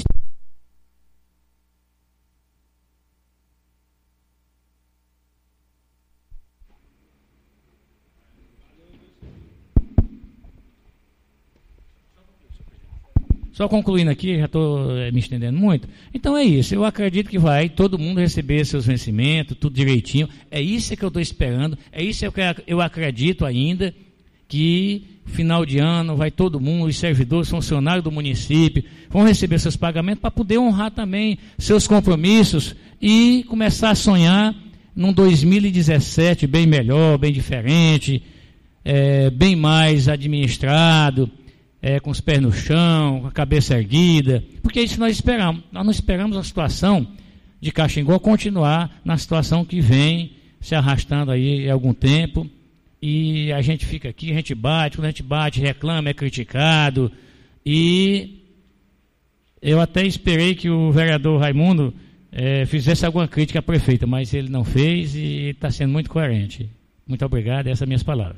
Só concluindo aqui, já estou é, me estendendo muito. Então é isso, eu acredito que vai todo mundo receber seus vencimentos, tudo direitinho. É isso que eu estou esperando, é isso que eu acredito ainda, que final de ano vai todo mundo, os servidores, funcionários do município, vão receber seus pagamentos para poder honrar também seus compromissos e começar a sonhar num dois mil e dezessete bem melhor, bem diferente, é, bem mais administrado, É, com os pés no chão, com a cabeça erguida, porque é isso que nós esperamos. Nós não esperamos a situação de Caxingó continuar na situação que vem se arrastando aí há algum tempo, e a gente fica aqui, a gente bate, quando a gente bate, reclama, é criticado, e eu até esperei que o vereador Raimundo é, fizesse alguma crítica à prefeita, mas ele não fez e está sendo muito coerente. Muito obrigado, essas são minhas palavras.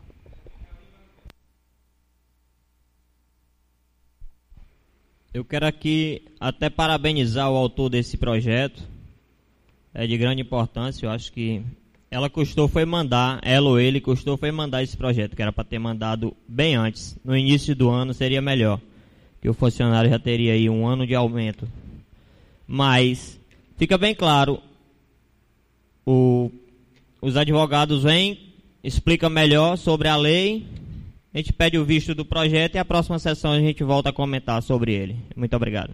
Eu quero aqui até parabenizar o autor desse projeto, é de grande importância. Eu acho que ela custou foi mandar, ela ou ele custou foi mandar esse projeto, que era para ter mandado bem antes, no início do ano seria melhor, que o funcionário já teria aí um ano de aumento. Mas fica bem claro, o, os advogados vêm, explicam melhor sobre a lei. A gente pede o visto do projeto e a próxima sessão a gente volta a comentar sobre ele. Muito obrigado.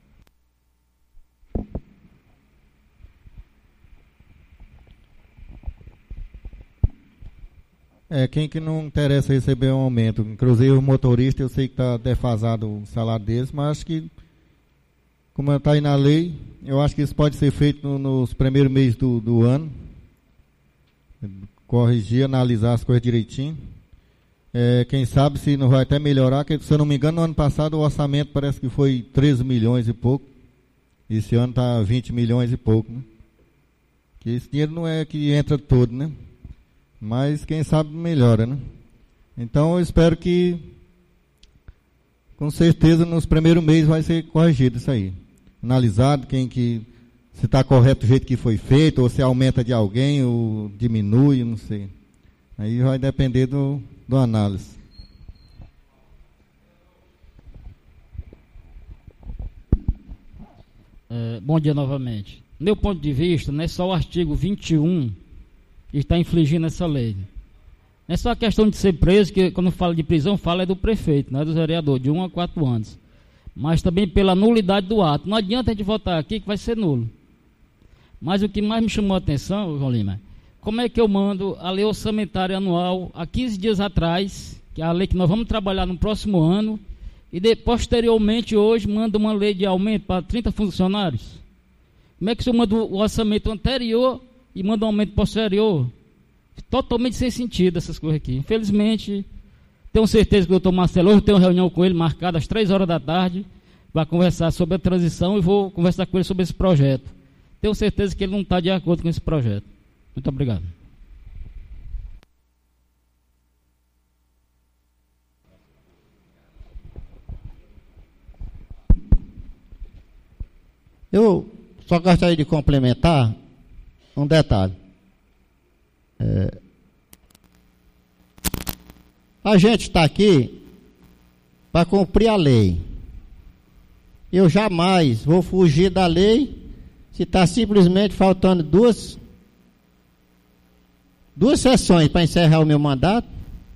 É, quem que não interessa receber um aumento? Inclusive o motorista, eu sei que está defasado o salário deles, mas acho que como está aí na lei, eu acho que isso pode ser feito no, nos primeiros meses do, do ano. Corrigir, analisar as coisas direitinho. É, quem sabe se não vai até melhorar, que, se eu não me engano, no ano passado o orçamento parece que foi treze milhões e pouco. Esse ano está vinte milhões e pouco, né? Que esse dinheiro não é que entra todo, né? Mas quem sabe melhora, né? Então eu espero que, com certeza, nos primeiros meses vai ser corrigido isso aí. Analisado quem que, se está correto o jeito que foi feito, ou se aumenta de alguém, ou diminui, não sei. Aí vai depender do, do análise.
É, bom dia novamente. Meu ponto de vista, não é só o artigo vinte e um que está infligindo essa lei. Não é só a questão de ser preso, que quando fala de prisão, fala é do prefeito, não é do vereador, de um a quatro anos. Mas também pela nulidade do ato. Não adianta a gente votar aqui que vai ser nulo. Mas o que mais me chamou a atenção, João Lima, como é que eu mando a lei orçamentária anual há quinze dias atrás, que é a lei que nós vamos trabalhar no próximo ano, e de, posteriormente hoje manda uma lei de aumento para trinta funcionários? Como é que o senhor manda o orçamento anterior e manda um aumento posterior? Totalmente sem sentido essas coisas aqui. Infelizmente, tenho certeza que o doutor Marcelo, hoje eu tenho uma reunião com ele marcada às três horas da tarde, vai conversar sobre a transição e vou conversar com ele sobre esse projeto. Tenho certeza que ele não está de acordo com esse projeto. Muito obrigado.
Eu só gostaria de complementar um detalhe. É, a gente está aqui para cumprir a lei. Eu jamais vou fugir da lei se está simplesmente faltando duas, duas sessões para encerrar o meu mandato.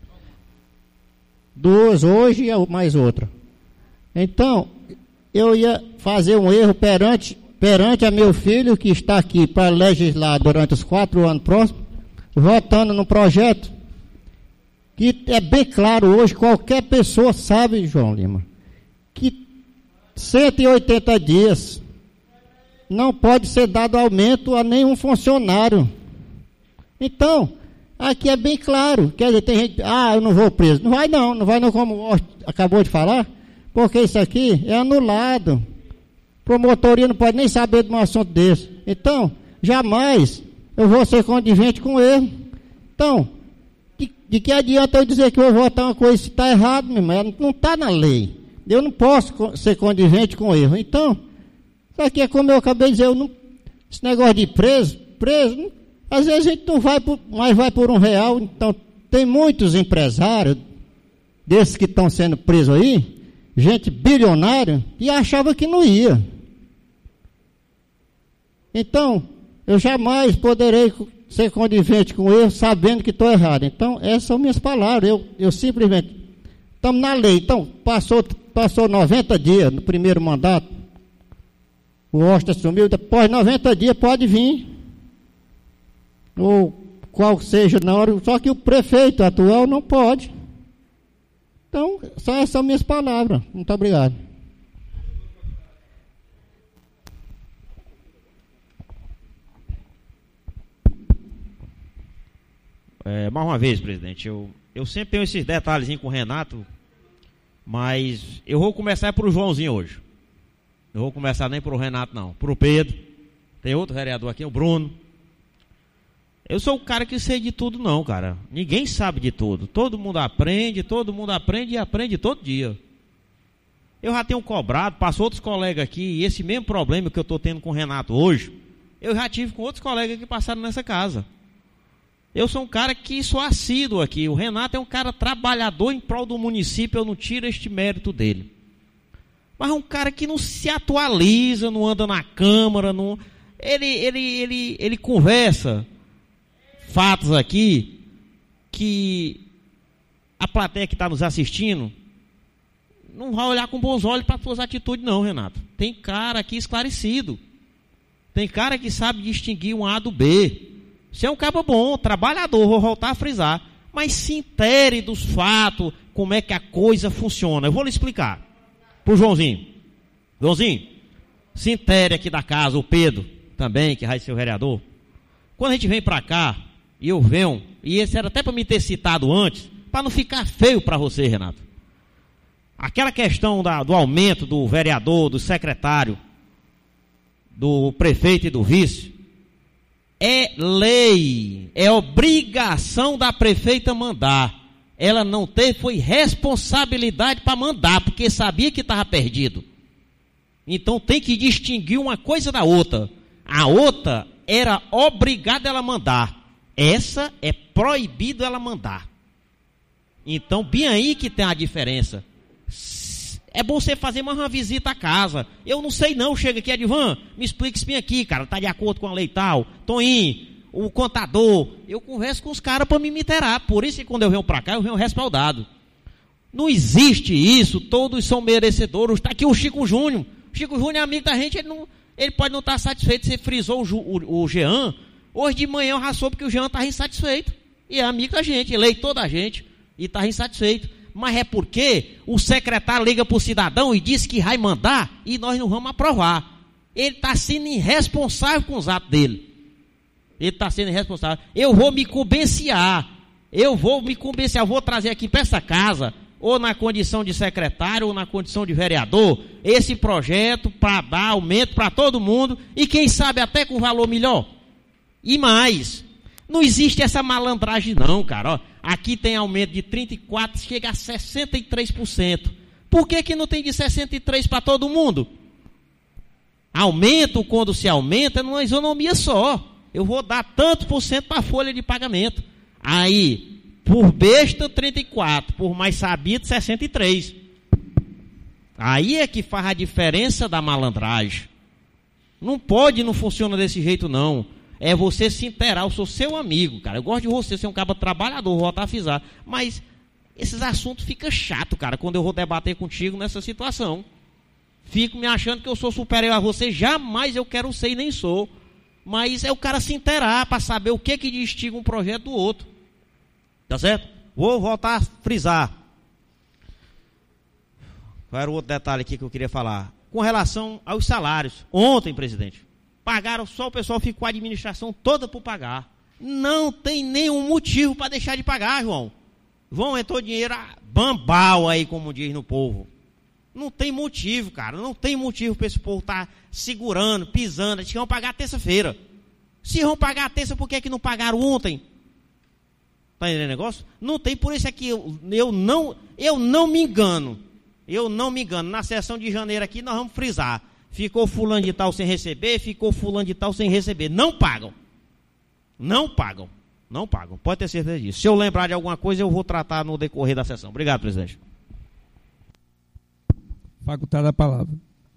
Duas hoje e mais outra. Então, eu ia fazer um erro perante, perante a meu filho que está aqui para legislar durante os quatro anos próximos, votando no projeto que é bem claro hoje, qualquer pessoa sabe, João Lima, que cento e oitenta dias não pode ser dado aumento a nenhum funcionário. Então, aqui é bem claro, quer dizer, tem gente, ah, eu não vou preso. Não vai não, não vai não, como o acabou de falar, porque isso aqui é anulado. Promotoria não pode nem saber de um assunto desse. Então, jamais eu vou ser conivente com ele. Então, de, de que adianta eu dizer que eu vou votar uma coisa se está errado, meu irmão? Não está na lei. Eu não posso ser conivente com erro. Então, isso aqui é como eu acabei de dizer, eu não, esse negócio de preso, preso, não, às vezes a gente não vai, por, mas vai por um real. Então, tem muitos empresários, desses que estão sendo presos aí, gente bilionária, e achava que não ia. Então, eu jamais poderei ser conivente com erro, sabendo que estou errado. Então, essas são minhas palavras. Eu, eu simplesmente, estamos na lei. Então, passou, passou noventa dias no primeiro mandato, o Osta assumiu, depois de noventa dias pode vir, ou qual seja na hora, só que o prefeito atual não pode. Então, só essas são minhas palavras. Muito obrigado.
É, mais uma vez, presidente, eu, eu sempre tenho esses detalhezinhos com o Renato, mas eu vou começar por o Joãozinho hoje. Não vou começar nem por o Renato, não. Por o Pedro. Tem outro vereador aqui, o Bruno. Eu sou o cara que sei de tudo, não, cara. Ninguém sabe de tudo. Todo mundo aprende, todo mundo aprende e aprende todo dia. Eu já tenho cobrado, passou outros colegas aqui, e esse mesmo problema que eu estou tendo com o Renato hoje, eu já tive com outros colegas que passaram nessa casa. Eu sou um cara que sou assíduo aqui. O Renato é um cara trabalhador em prol do município, eu não tiro este mérito dele. Mas é um cara que não se atualiza, não anda na Câmara, não... Ele, ele, ele, ele conversa fatos aqui que a plateia que está nos assistindo não vai olhar com bons olhos para as suas atitudes, não, Renato. Tem cara aqui esclarecido. Tem cara que sabe distinguir um A do B. Você é um cara bom, trabalhador, vou voltar a frisar. Mas se intere dos fatos, como é que a coisa funciona. Eu vou lhe explicar. Pro Joãozinho. Joãozinho, se intere aqui da casa, o Pedro também, que vai ser o vereador. Quando a gente vem para cá, e eu venho, e esse era até para me ter citado antes, para não ficar feio para você, Renato. Aquela questão da, do aumento do vereador, do secretário, do prefeito e do vice, é lei, é obrigação da prefeita mandar. Ela não teve, foi responsabilidade para mandar, porque sabia que estava perdido. Então tem que distinguir uma coisa da outra. A outra era obrigada ela mandar. Essa é proibido ela mandar. Então, bem aí que tem a diferença. É bom você fazer mais uma visita à casa. Eu não sei não, chega aqui, Edvan, me explica isso bem aqui, cara, tá de acordo com a lei tal. Toninho, o contador, eu converso com os caras para me interar. Por isso que quando eu venho para cá, eu venho respaldado. Não existe isso, todos são merecedores. Está aqui o Chico Júnior. O Chico Júnior é amigo da gente, ele, não, ele pode não estar satisfeito. Você frisou o, o, o Jean. Hoje de manhã eu já soube que o Jean está insatisfeito. E é amigo da gente, eleitor da gente. E está insatisfeito. Mas é porque o secretário liga para o cidadão e diz que vai mandar e nós não vamos aprovar. Ele está sendo irresponsável com os atos dele. Ele está sendo irresponsável. Eu vou me convenciar. Eu vou me convencer. Eu vou trazer aqui para essa casa, ou na condição de secretário, ou na condição de vereador, esse projeto para dar aumento para todo mundo e quem sabe até com valor melhor. E mais, não existe essa malandragem não, cara. Ó, aqui tem aumento de trinta e quatro por cento, chega a sessenta e três por cento. Por que que não tem de sessenta e três por cento para todo mundo? Aumento, quando se aumenta, não é isonomia só. Eu vou dar tanto por cento para a folha de pagamento. Aí, por besta, trinta e quatro, por mais sabido, sessenta e três. Aí é que faz a diferença da malandragem. Não pode, não funciona desse jeito não. É você se inteirar, eu sou seu amigo, cara. Eu gosto de você, você é um cara trabalhador, vou voltar a frisar. Mas esses assuntos ficam chato, cara, quando eu vou debater contigo nessa situação. Fico me achando que eu sou superior a você, jamais eu quero ser e nem sou. Mas é o cara se inteirar para saber o que que distingue um projeto do outro. Tá certo? Vou voltar a frisar. Qual era o outro detalhe aqui que eu queria falar? Com relação aos salários. Ontem, presidente, pagaram só, o pessoal ficou a administração toda por pagar. Não tem nenhum motivo para deixar de pagar, João. João, entrou dinheiro a bambal aí, como diz no povo. Não tem motivo, cara. Não tem motivo para esse povo estar tá segurando, pisando. Eles vão pagar terça-feira. Se vão pagar terça, por que é que não pagaram ontem? Tá entendendo o negócio? Não tem, por isso é que eu, eu, não, eu não me engano. Eu não me engano. Na sessão de janeiro aqui, nós vamos frisar. Ficou fulano de tal sem receber, ficou fulano de tal sem receber. Não pagam. Não pagam. Não pagam. Pode ter certeza disso. Se eu lembrar de alguma coisa, eu vou tratar no decorrer da sessão. Obrigado, presidente.
Facultada a palavra.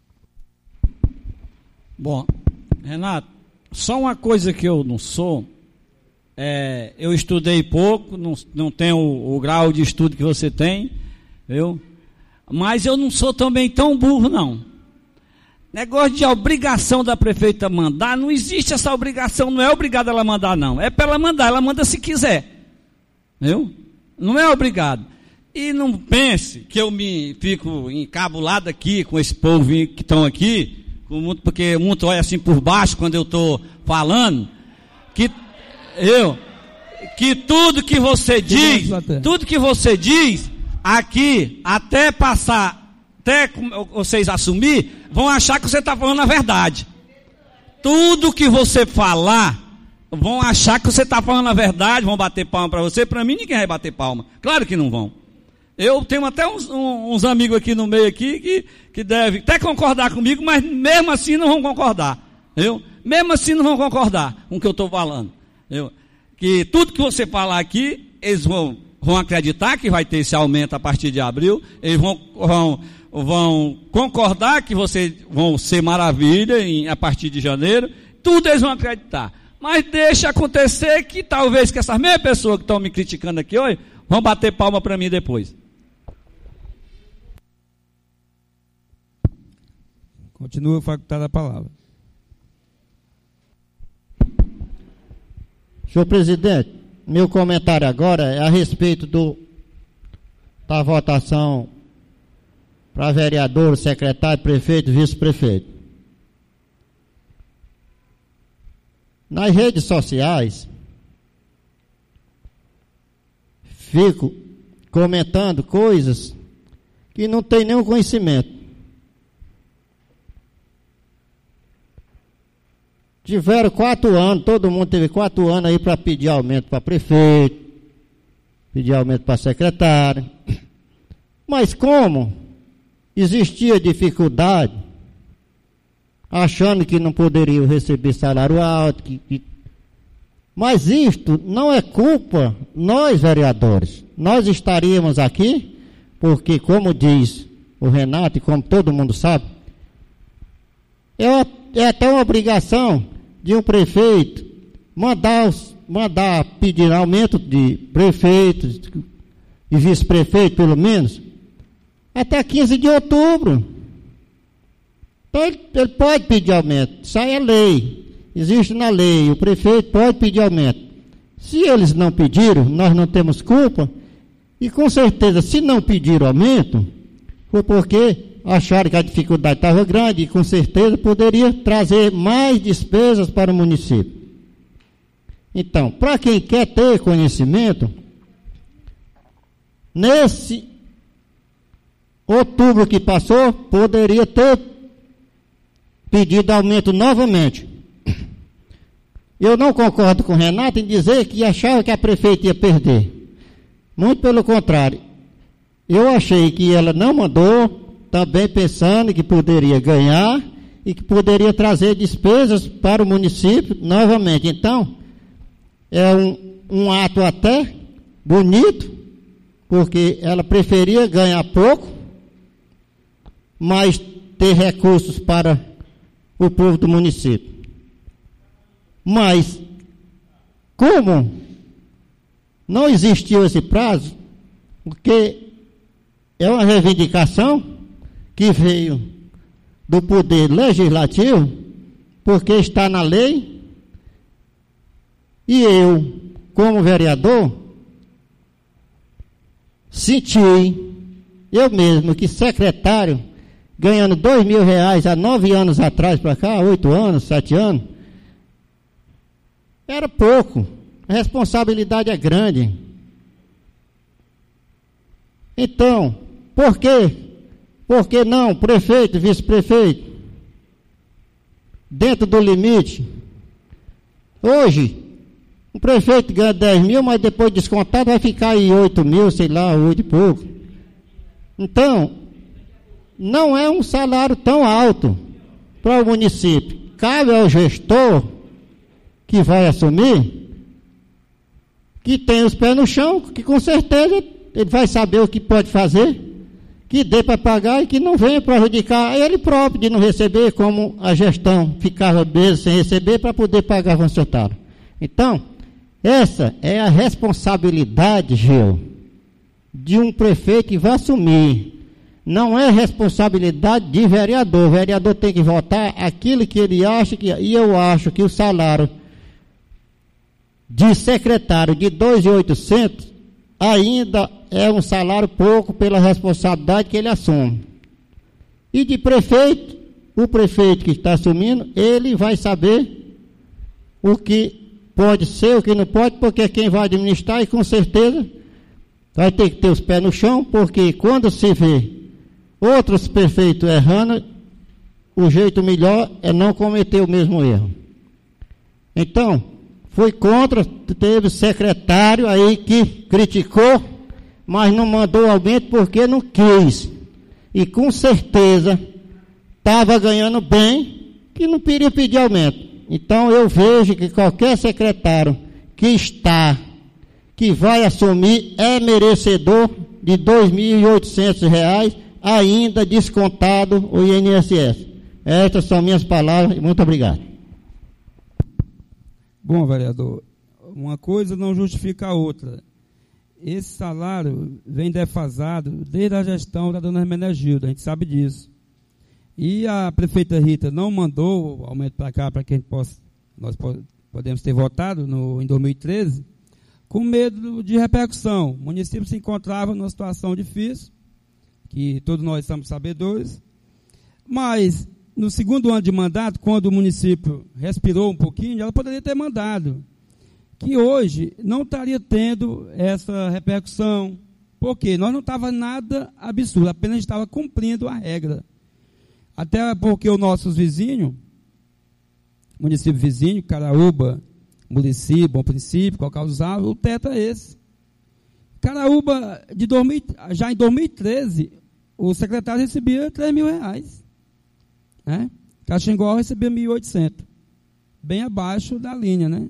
Bom, Renato, só uma coisa que eu não sou, é, eu estudei pouco, não, não tenho o, o grau de estudo que você tem, viu? Mas eu não sou também tão burro, não. Negócio de obrigação da prefeita mandar, não existe essa obrigação, não é obrigada ela mandar, não. É para ela mandar, ela manda se quiser. Viu? Não é obrigado. E não pense que eu me fico encabulado aqui com esse povo que estão aqui, porque muito olha assim por baixo quando eu estou falando, que eu, que tudo que você diz, tudo que você diz aqui, até passar, até vocês assumir, vão achar que você está falando a verdade. Tudo que você falar, vão achar que você está falando a verdade, vão bater palma para você. Para mim ninguém vai bater palma, claro que não vão. Eu tenho até uns, uns amigos aqui no meio aqui que, que devem até concordar comigo, mas mesmo assim não vão concordar. Eu, mesmo assim não vão concordar com o que eu estou falando. Eu, que tudo que você falar aqui, eles vão, vão acreditar que vai ter esse aumento a partir de abril, eles vão, vão, vão concordar que vocês vão ser maravilha em, a partir de janeiro, tudo eles vão acreditar. Mas deixa acontecer que talvez que essas mesmas pessoas que estão me criticando aqui hoje, vão bater palma para mim depois.
Continua facultada a palavra.
Senhor presidente, meu comentário agora é a respeito do, da votação para vereador, secretário, prefeito, vice-prefeito. nas redes sociais, fico comentando coisas que não tem nenhum conhecimento. Tiveram quatro anos, todo mundo teve quatro anos aí para pedir aumento para prefeito, pedir aumento para secretário. Mas como existia dificuldade, achando que não poderiam receber salário alto, que, que... mas isto não é culpa nós vereadores. Nós estaríamos aqui porque, como diz o Renato e como todo mundo sabe, é, é até uma obrigação de um prefeito mandar, os, mandar pedir aumento de prefeitos e vice-prefeito, pelo menos, até quinze de outubro. Então ele, ele pode pedir aumento, isso aí é lei, existe na lei, o prefeito pode pedir aumento. Se eles não pediram, nós não temos culpa, e com certeza, se não pediram aumento, foi porque acharam que a dificuldade estava grande e com certeza poderia trazer mais despesas para o município. Então, para quem quer ter conhecimento, nesse outubro que passou, poderia ter pedido aumento novamente. Eu não concordo com o Renato em dizer que achava que a prefeita ia perder. Muito pelo contrário. Eu achei que ela não mandou, também pensando que poderia ganhar e que poderia trazer despesas para o município novamente. Então, é um, um ato até bonito, porque ela preferia ganhar pouco, mas ter recursos para o povo do município. Mas, como não existiu esse prazo, porque é uma reivindicação que veio do poder legislativo, porque está na lei, e eu, como vereador, senti, eu mesmo, que secretário, ganhando dois mil reais há nove anos atrás para cá, oito anos, sete anos, era pouco. A responsabilidade é grande. Então, por quê? Por que não, prefeito, vice-prefeito? Dentro do limite. Hoje, o prefeito ganha dez mil, mas depois descontado vai ficar aí oito mil, sei lá, oito e pouco. Então, não é um salário tão alto para o município. Cabe ao gestor que vai assumir, que tem os pés no chão, que com certeza ele vai saber o que pode fazer, que dê para pagar e que não venha prejudicar ele próprio de não receber, como a gestão ficava meses sem receber para poder pagar funcionário. Então, essa é a responsabilidade, Gil, de um prefeito que vai assumir. Não é responsabilidade de vereador. O vereador tem que votar aquilo que ele acha, que, e eu acho que o salário de secretário de dois mil e oitocentos ainda é um salário pouco pela responsabilidade que ele assume. E de prefeito, o prefeito que está assumindo, ele vai saber o que pode ser, o que não pode, porque é quem vai administrar, e com certeza vai ter que ter os pés no chão, porque quando se vê outros prefeitos errando, o jeito melhor é não cometer o mesmo erro. Então, foi contra, teve secretário aí que criticou, mas não mandou aumento porque não quis. E com certeza estava ganhando bem, que não queria pedir aumento. Então eu vejo que qualquer secretário que está, que vai assumir, é merecedor de dois mil e oitocentos reais, ainda descontado o I N S S. Estas são minhas palavras e muito obrigado.
Bom, vereador, uma coisa não justifica a outra. Esse salário vem defasado desde a gestão da dona Hermenegilda, a gente sabe disso. E a prefeita Rita não mandou o aumento para cá, para que a gente possa, nós podemos ter votado no, em dois mil e treze, com medo de repercussão. O município se encontrava numa situação difícil, que todos nós somos sabedores, mas no segundo ano de mandato, quando o município respirou um pouquinho, ela poderia ter mandado, que hoje não estaria tendo essa repercussão. Por quê? Nós não estava nada absurdo, apenas estava cumprindo a regra. Até porque os nossos vizinhos, município vizinho, Caraúba, Murici, Bom Princípio, Cocal dos Alves, o teto é esse. Caraúba, de dois mil, já em dois mil e treze, o secretário recebia três mil reais. Né? Caxingó recebia mil e oitocentos. Bem abaixo da linha, né?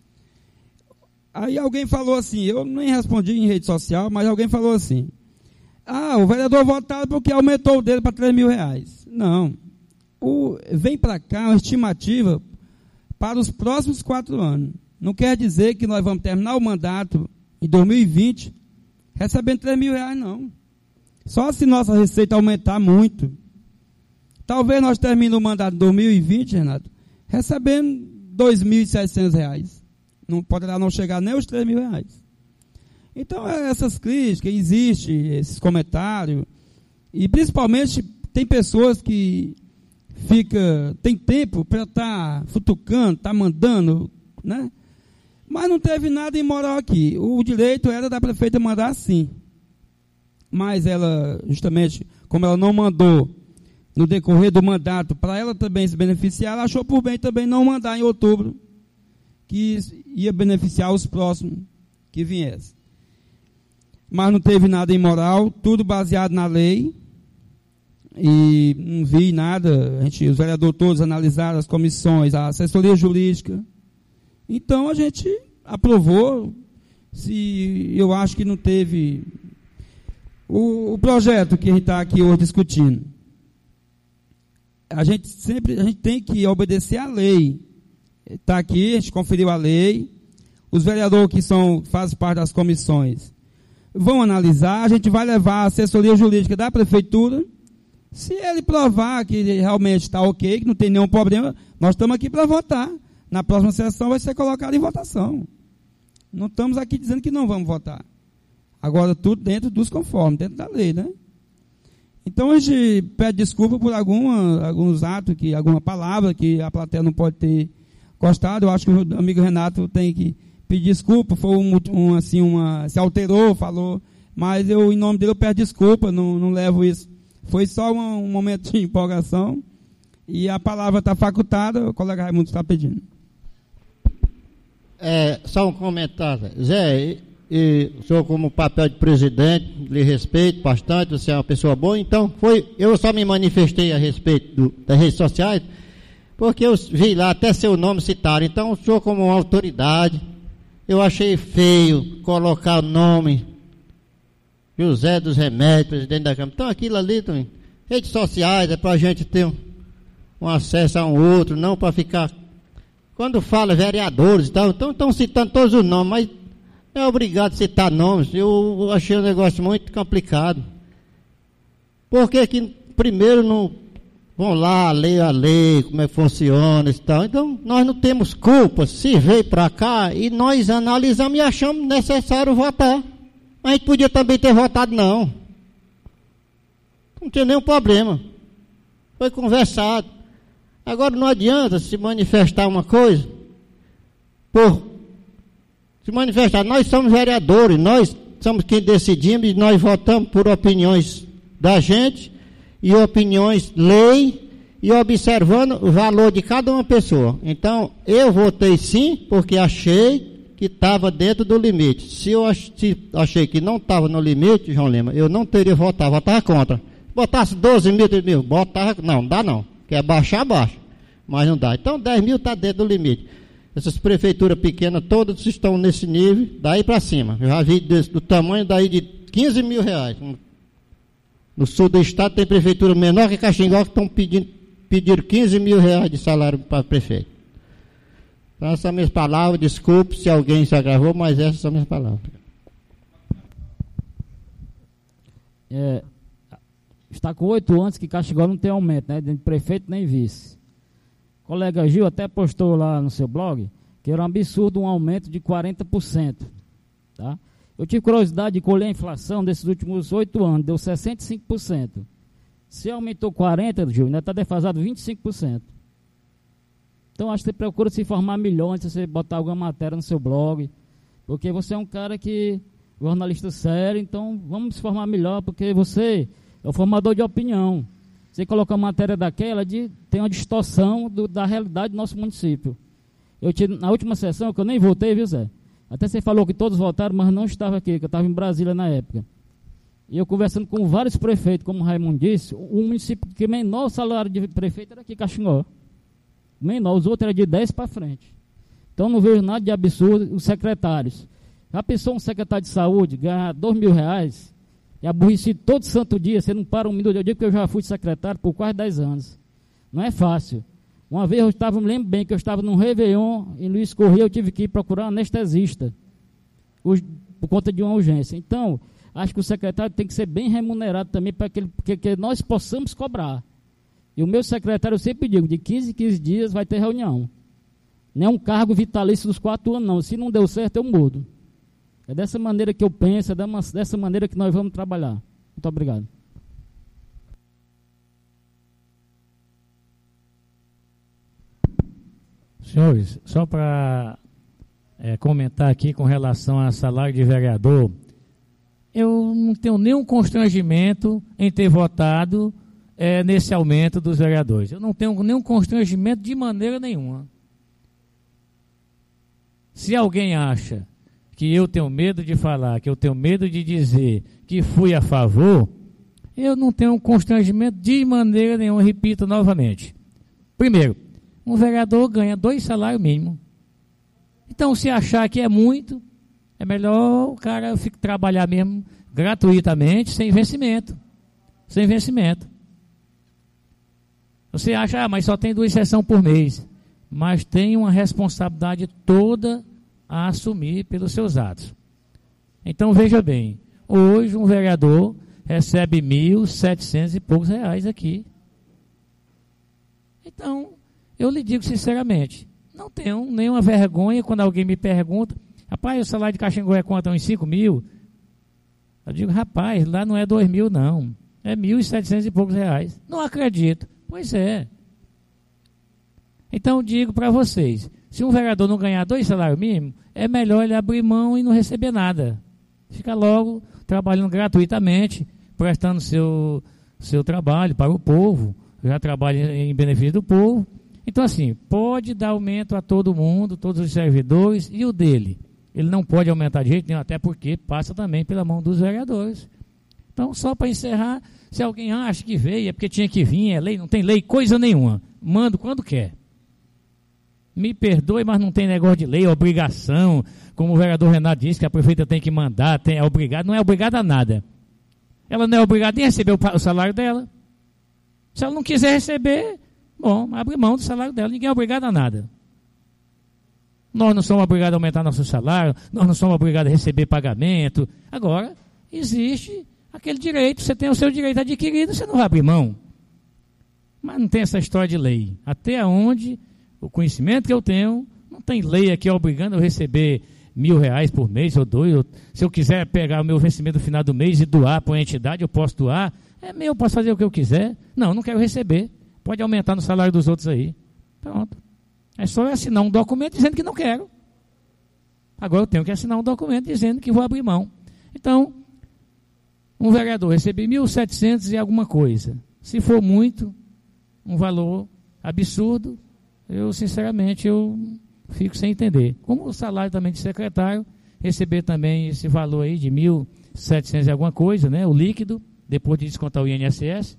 Aí alguém falou assim, eu nem respondi em rede social, mas alguém falou assim, ah, o vereador votaram porque aumentou o dele para três mil reais. Não. O, vem para cá uma estimativa para os próximos quatro anos. Não quer dizer que nós vamos terminar o mandato em dois mil e vinte recebendo três mil reais, não. Só se nossa receita aumentar muito. Talvez nós terminemos o mandato em dois mil e vinte, Renato, recebendo dois mil e seiscentos reais. Não poderá não chegar nem aos três mil reais. Então, essas críticas, existem esses comentários, e principalmente tem pessoas que fica, tem tempo para estar tá futucando, estar tá mandando, né? Mas não teve nada imoral aqui. O direito era da prefeita mandar sim. Mas ela, justamente, como ela não mandou no decorrer do mandato, para ela também se beneficiar, ela achou por bem também não mandar em outubro, que ia beneficiar os próximos que viessem. Mas não teve nada imoral, tudo baseado na lei, e não vi nada, a gente, os vereadores todos analisaram as comissões, a assessoria jurídica, então a gente aprovou. Se eu acho que não teve o, o projeto que a gente está aqui hoje discutindo, a gente sempre, a gente tem que obedecer à lei. Está aqui, a gente conferiu a lei, os vereadores que são, fazem parte das comissões vão analisar, a gente vai levar a assessoria jurídica da prefeitura. Se ele provar que realmente está ok, que não tem nenhum problema, nós estamos aqui para votar. Na próxima sessão vai ser colocado em votação. Não estamos aqui dizendo que não vamos votar. Agora, tudo dentro dos conformes, dentro da lei, né? Então, a gente pede desculpa por alguma, alguns atos, que, alguma palavra que a plateia não pode ter gostado. Eu acho que o amigo Renato tem que pedir desculpa, foi um, um, assim, uma, se alterou, falou, mas eu, em nome dele, eu peço desculpa, não, não levo isso. Foi só um, um momento de empolgação, e a palavra está facultada, o colega Raimundo está pedindo.
É, só um comentário. Zé, e, e, o senhor como papel de presidente, lhe respeito bastante, você é uma pessoa boa, então foi, eu só me manifestei a respeito do, das redes sociais, porque eu vi lá até seu nome citado. Então o senhor como uma autoridade, eu achei feio colocar o nome José dos Remédios, presidente da Câmara. Então aquilo ali também, redes sociais, é para a gente ter um, um acesso a um outro, não para ficar, quando fala vereadores e tal, então estão citando todos os nomes, mas não é obrigado a citar nomes. Eu achei um negócio muito complicado. Por que que primeiro não vão lá, ler a lei, como é que funciona e tal? Então nós não temos culpa, se veio para cá e nós analisamos e achamos necessário votar. A gente podia também ter votado não. Não tinha nenhum problema. Foi conversado. Agora não adianta se manifestar uma coisa, por se manifestar, nós somos vereadores, nós somos quem decidimos e nós votamos por opiniões da gente e opiniões, lei, e observando o valor de cada uma pessoa. Então, eu votei sim, porque achei que estava dentro do limite. Se eu ach, se achei que não estava no limite, João Lima, eu não teria votado, votava contra. Botasse doze mil, mil, botava, não, dá não. Quer baixar, baixa. Mas não dá. Então, dez mil está dentro do limite. Essas prefeituras pequenas, todas estão nesse nível, daí para cima. Eu já vi desse, do tamanho daí de quinze mil reais. No sul do estado tem prefeitura menor que Caxingó que estão pedindo, pedindo quinze mil reais de salário para prefeito. Então, essas são minhas palavras. Desculpe se alguém se agravou, mas essas são minhas palavras.
É, está com oito anos que Caxingó não tem aumento, né? De prefeito nem vice. O colega Gil até postou lá no seu blog que era um absurdo um aumento de quarenta por cento. Tá? Eu tive curiosidade de colher a inflação desses últimos oito anos, deu sessenta e cinco por cento. Se aumentou quarenta por cento, Gil, ainda está defasado vinte e cinco por cento. Então, acho que você procura se informar melhor antes de você botar alguma matéria no seu blog, porque você é um cara que, jornalista sério, então vamos se formar melhor, porque você é o formador de opinião. Você coloca uma matéria daquela, de, tem uma distorção do, da realidade do nosso município. Eu tive, na última sessão, que eu nem votei, viu, Zé? Até você falou que todos votaram, mas não estava aqui, que eu estava em Brasília na época. E eu conversando com vários prefeitos, como o Raimundo disse, o município que menor salário de prefeito era aqui, Caxingó. Menor, os outros eram de dez para frente. Então não vejo nada de absurdo. Os secretários. Já pensou um secretário de saúde ganhar dois mil reais e aborrecido todo santo dia, você não para um minuto. Eu digo que eu já fui secretário por quase dez anos. Não é fácil. Uma vez eu estava, me lembro bem, que eu estava num Réveillon em Luiz Corrêa, eu tive que ir procurar um anestesista por conta de uma urgência. Então, acho que o secretário tem que ser bem remunerado também para que, que, que nós possamos cobrar. E o meu secretário, eu sempre digo, de quinze em quinze dias vai ter reunião. Não é um cargo vitalício dos quatro anos, não. Se não deu certo, eu mudo. É dessa maneira que eu penso, é dessa maneira que nós vamos trabalhar. Muito obrigado.
Senhores, só para é, comentar aqui com relação a salário de vereador, eu não tenho nenhum constrangimento em ter votado É, nesse aumento dos vereadores. Eu não tenho nenhum constrangimento de maneira nenhuma. Se alguém acha que eu tenho medo de falar, que eu tenho medo de dizer que fui a favor, eu não tenho constrangimento de maneira nenhuma, repito novamente. Primeiro, um vereador ganha dois salários mínimos. Então, se achar que é muito, é melhor o cara ficar, trabalhar mesmo gratuitamente, sem vencimento. Sem vencimento. Você acha, ah, mas só tem duas sessões por mês. Mas tem uma responsabilidade toda a assumir pelos seus atos. Então, veja bem, hoje um vereador recebe mil e setecentos e poucos reais aqui. Então, eu lhe digo sinceramente, não tenho nenhuma vergonha quando alguém me pergunta, rapaz, o salário de Caxingó é quanto? Uns cinco mil? Eu digo, rapaz, lá não é dois mil não, é mil e setecentos e poucos reais. Não acredito. Pois é. Então, digo para vocês, se um vereador não ganhar dois salários mínimos, é melhor ele abrir mão e não receber nada. Fica logo trabalhando gratuitamente, prestando seu, seu trabalho para o povo, já trabalha em benefício do povo. Então, assim, pode dar aumento a todo mundo, todos os servidores, e o dele. Ele não pode aumentar de jeito nenhum, até porque passa também pela mão dos vereadores. Então, só para encerrar, se alguém acha que veio, é porque tinha que vir, é lei, não tem lei, coisa nenhuma. Mando quando quer. Me perdoe, mas não tem negócio de lei, obrigação. Como o vereador Renato disse, que a prefeita tem que mandar, tem, é obrigado, não é obrigada a nada. Ela não é obrigada nem a receber o, o salário dela. Se ela não quiser receber, bom, abre mão do salário dela, ninguém é obrigado a nada. Nós não somos obrigados a aumentar nosso salário, nós não somos obrigados a receber pagamento. Agora, existe aquele direito, você tem o seu direito adquirido, você não vai abrir mão. Mas não tem essa história de lei. Até onde o conhecimento que eu tenho, não tem lei aqui obrigando eu a receber mil reais por mês ou dois. Ou, se eu quiser pegar o meu vencimento no final do mês e doar para uma entidade, eu posso doar. É meu, eu posso fazer o que eu quiser. Não, não quero receber. Pode aumentar no salário dos outros aí. Pronto. É só eu assinar um documento dizendo que não quero. Agora eu tenho que assinar um documento dizendo que vou abrir mão. Então, um vereador receber mil e setecentos e alguma coisa. Se for muito, um valor absurdo, eu, sinceramente, eu fico sem entender. Como o salário também de secretário, receber também esse valor aí de mil e setecentos e alguma coisa, né, o líquido, depois de descontar o I N S S,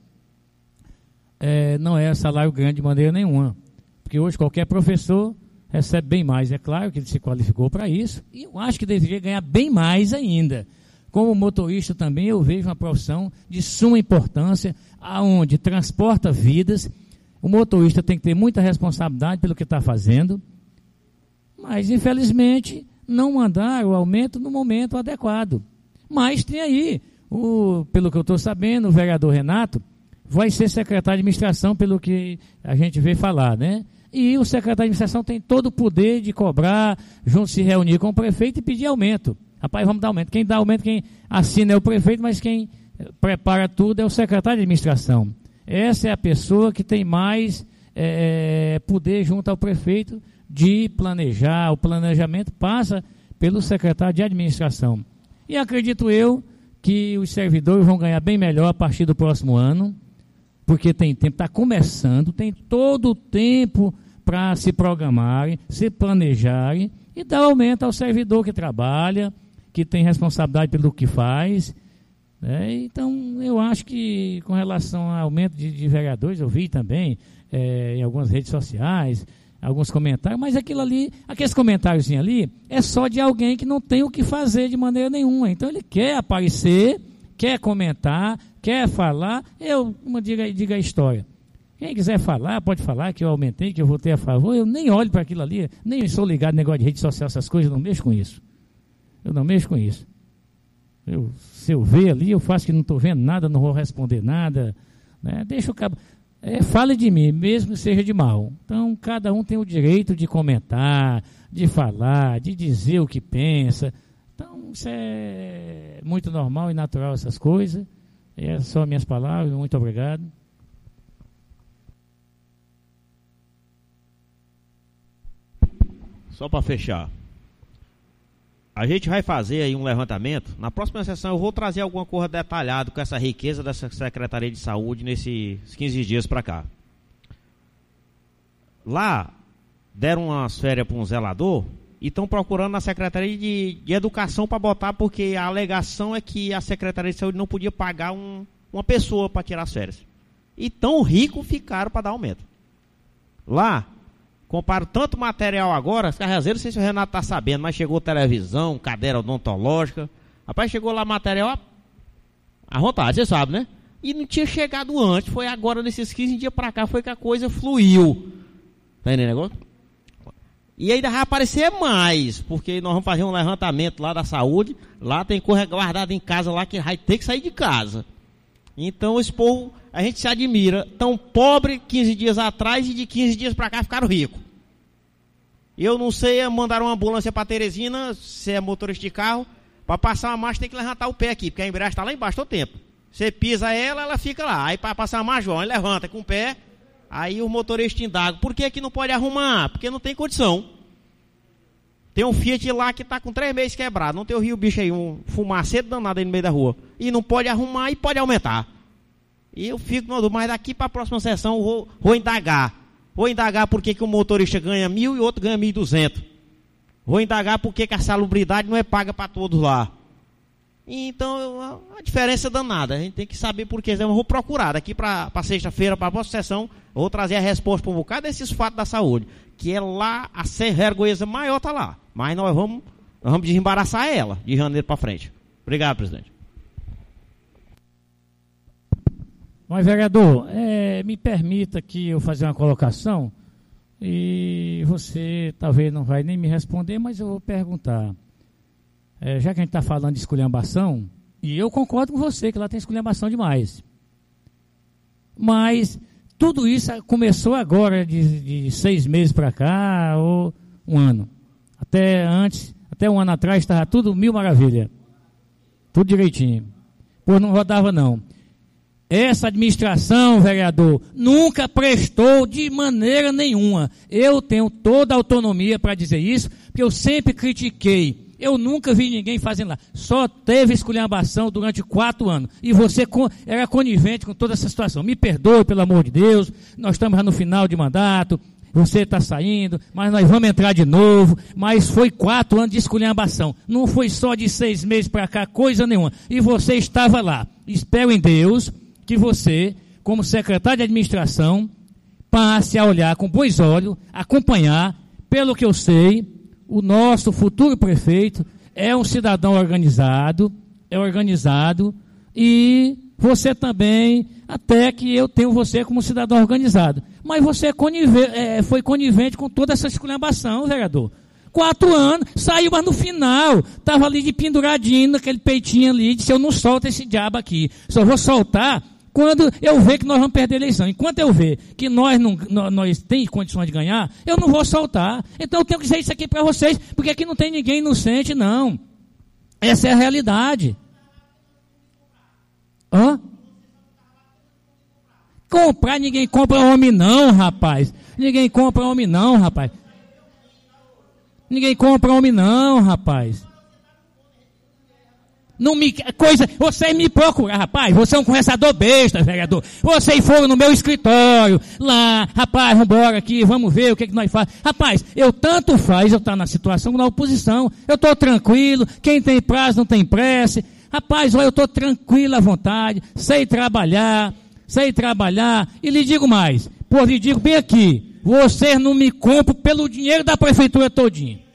é, não é salário grande de maneira nenhuma. Porque hoje qualquer professor recebe bem mais. É claro que ele se qualificou para isso, e eu acho que deveria ganhar bem mais ainda. Como motorista também, eu vejo uma profissão de suma importância, aonde transporta vidas. O motorista tem que ter muita responsabilidade pelo que está fazendo, mas, infelizmente, não mandaram o aumento no momento adequado. Mas tem aí, o, pelo que eu estou sabendo, o vereador Renato vai ser secretário de administração, pelo que a gente vê falar, né? E o secretário de administração tem todo o poder de cobrar, junto se reunir com o prefeito e pedir aumento. Rapaz, vamos dar aumento. Quem dá aumento, quem assina é o prefeito, mas quem prepara tudo é o secretário de administração. Essa é a pessoa que tem mais é, poder junto ao prefeito de planejar. O planejamento passa pelo secretário de administração. E acredito eu que os servidores vão ganhar bem melhor a partir do próximo ano, porque tem tempo, está começando, tem todo o tempo para se programarem, se planejarem e dar aumento ao servidor que trabalha, que tem responsabilidade pelo que faz. Né? Então, eu acho que com relação ao aumento de, de vereadores, eu vi também é, em algumas redes sociais, alguns comentários, mas aquilo ali, aqueles comentários ali, é só de alguém que não tem o que fazer de maneira nenhuma. Então ele quer aparecer, quer comentar, quer falar, eu, uma, diga, diga a história. Quem quiser falar, pode falar que eu aumentei, que eu votei a favor, eu nem olho para aquilo ali, nem sou ligado no negócio de rede social, essas coisas, eu não mexo com isso. Eu não mexo com isso. Eu, se eu ver ali, eu faço que não estou vendo nada, não vou responder nada, né? Deixa o cabo... É, fale de mim, mesmo que seja de mal. Então, cada um tem o direito de comentar, de falar, de dizer o que pensa. Então, isso é muito normal e natural, essas coisas. Essas são minhas palavras. Muito obrigado.
Só para fechar. A gente vai fazer aí um levantamento. Na próxima sessão eu vou trazer alguma coisa detalhada com essa riqueza dessa Secretaria de Saúde nesses quinze dias para cá. Lá, deram umas férias para um zelador e estão procurando na Secretaria de, de Educação para botar, porque a alegação é que a Secretaria de Saúde não podia pagar um, uma pessoa para tirar as férias. E tão ricos ficaram para dar aumento. Lá, comparo tanto material agora, Carrezeiro, não sei se o Renato está sabendo, mas chegou televisão, cadeira odontológica. Rapaz, chegou lá material à vontade, você sabe, né? E não tinha chegado antes, foi agora, nesses quinze dias para cá, foi que a coisa fluiu. Tá entendendo o negócio? E ainda vai aparecer mais, porque nós vamos fazer um levantamento lá da saúde, lá tem coisa guardada em casa lá que vai ter que sair de casa. Então esse povo, a gente se admira, tão pobre quinze dias atrás e de quinze dias para cá ficaram ricos. Eu não sei, mandaram uma ambulância para Teresina, se é motorista de carro, para passar uma marcha tem que levantar o pé aqui, porque a embreagem está lá embaixo todo tempo. Você pisa ela, ela fica lá. Aí para passar uma marcha, ele levanta com o pé, aí o motorista indaga, por que que não pode arrumar? Porque não tem condição. Tem um Fiat lá que está com três meses quebrado, não tem o rio bicho aí, um fumaceiro danado aí no meio da rua. E não pode arrumar e pode aumentar. E eu fico, mas daqui para a próxima sessão eu vou, vou indagar. Vou indagar por que que o motorista ganha mil e o outro ganha mil e duzentos. Vou indagar por que que a salubridade não é paga para todos lá. Então, a diferença é danada. A gente tem que saber por quê. Eu vou procurar daqui para sexta-feira, para a próxima sessão, eu vou trazer a resposta para um bocado desses fatos da saúde. Que é lá, a vergonha maior está lá. Mas nós vamos, nós vamos desembaraçar ela de janeiro para frente. Obrigado, presidente.
Mas, vereador, é, me permita que eu fazer uma colocação e você talvez não vai nem me responder, mas eu vou perguntar. É, já que a gente está falando de esculhambação, e eu concordo com você que lá tem esculhambação demais. Mas tudo isso começou agora, de, de seis meses para cá, ou um ano. Até antes, até um ano atrás, estava tudo mil maravilha. Tudo direitinho. Pô, não rodava não. Essa administração, vereador, nunca prestou de maneira nenhuma. Eu tenho toda a autonomia para dizer isso, porque eu sempre critiquei. Eu nunca vi ninguém fazendo lá. Só teve esculhambação durante quatro anos. E você era conivente com toda essa situação. Me perdoe, pelo amor de Deus. Nós estamos já no final de mandato. Você está saindo, mas nós vamos entrar de novo. Mas foi quatro anos de esculhambação. Não foi só de seis meses para cá, coisa nenhuma. E você estava lá. Espero em Deus que você, como secretário de administração, passe a olhar com bons olhos, acompanhar, pelo que eu sei, o nosso futuro prefeito é um cidadão organizado, é organizado, e você também, até que eu tenho você como cidadão organizado. Mas você conive, é, foi conivente com toda essa esculhambação, vereador. Quatro anos, saiu, mas no final, estava ali de penduradinho, naquele peitinho ali, disse, eu não solto esse diabo aqui, só vou soltar quando eu ver que nós vamos perder a eleição. Enquanto eu ver que nós não nós, nós temos condições de ganhar, eu não vou soltar. Então eu tenho que dizer isso aqui para vocês, porque aqui não tem ninguém inocente, não. Essa é a realidade. Hã? Comprar, ninguém compra homem não, rapaz. Ninguém compra homem não, rapaz. Ninguém compra homem não, rapaz. Não me, coisa, você me procura, rapaz, você é um conversador besta, vereador. Vocês foram no meu escritório, lá, rapaz, vambora aqui, vamos ver o que, que nós fazemos. Rapaz, eu tanto faz, eu estou na situação na oposição, eu estou tranquilo, quem tem prazo não tem pressa. Rapaz, olha, eu estou tranquilo à vontade, sei trabalhar, sei trabalhar, e lhe digo mais, pô, lhe digo bem aqui, vocês não me compram pelo dinheiro da prefeitura todinho.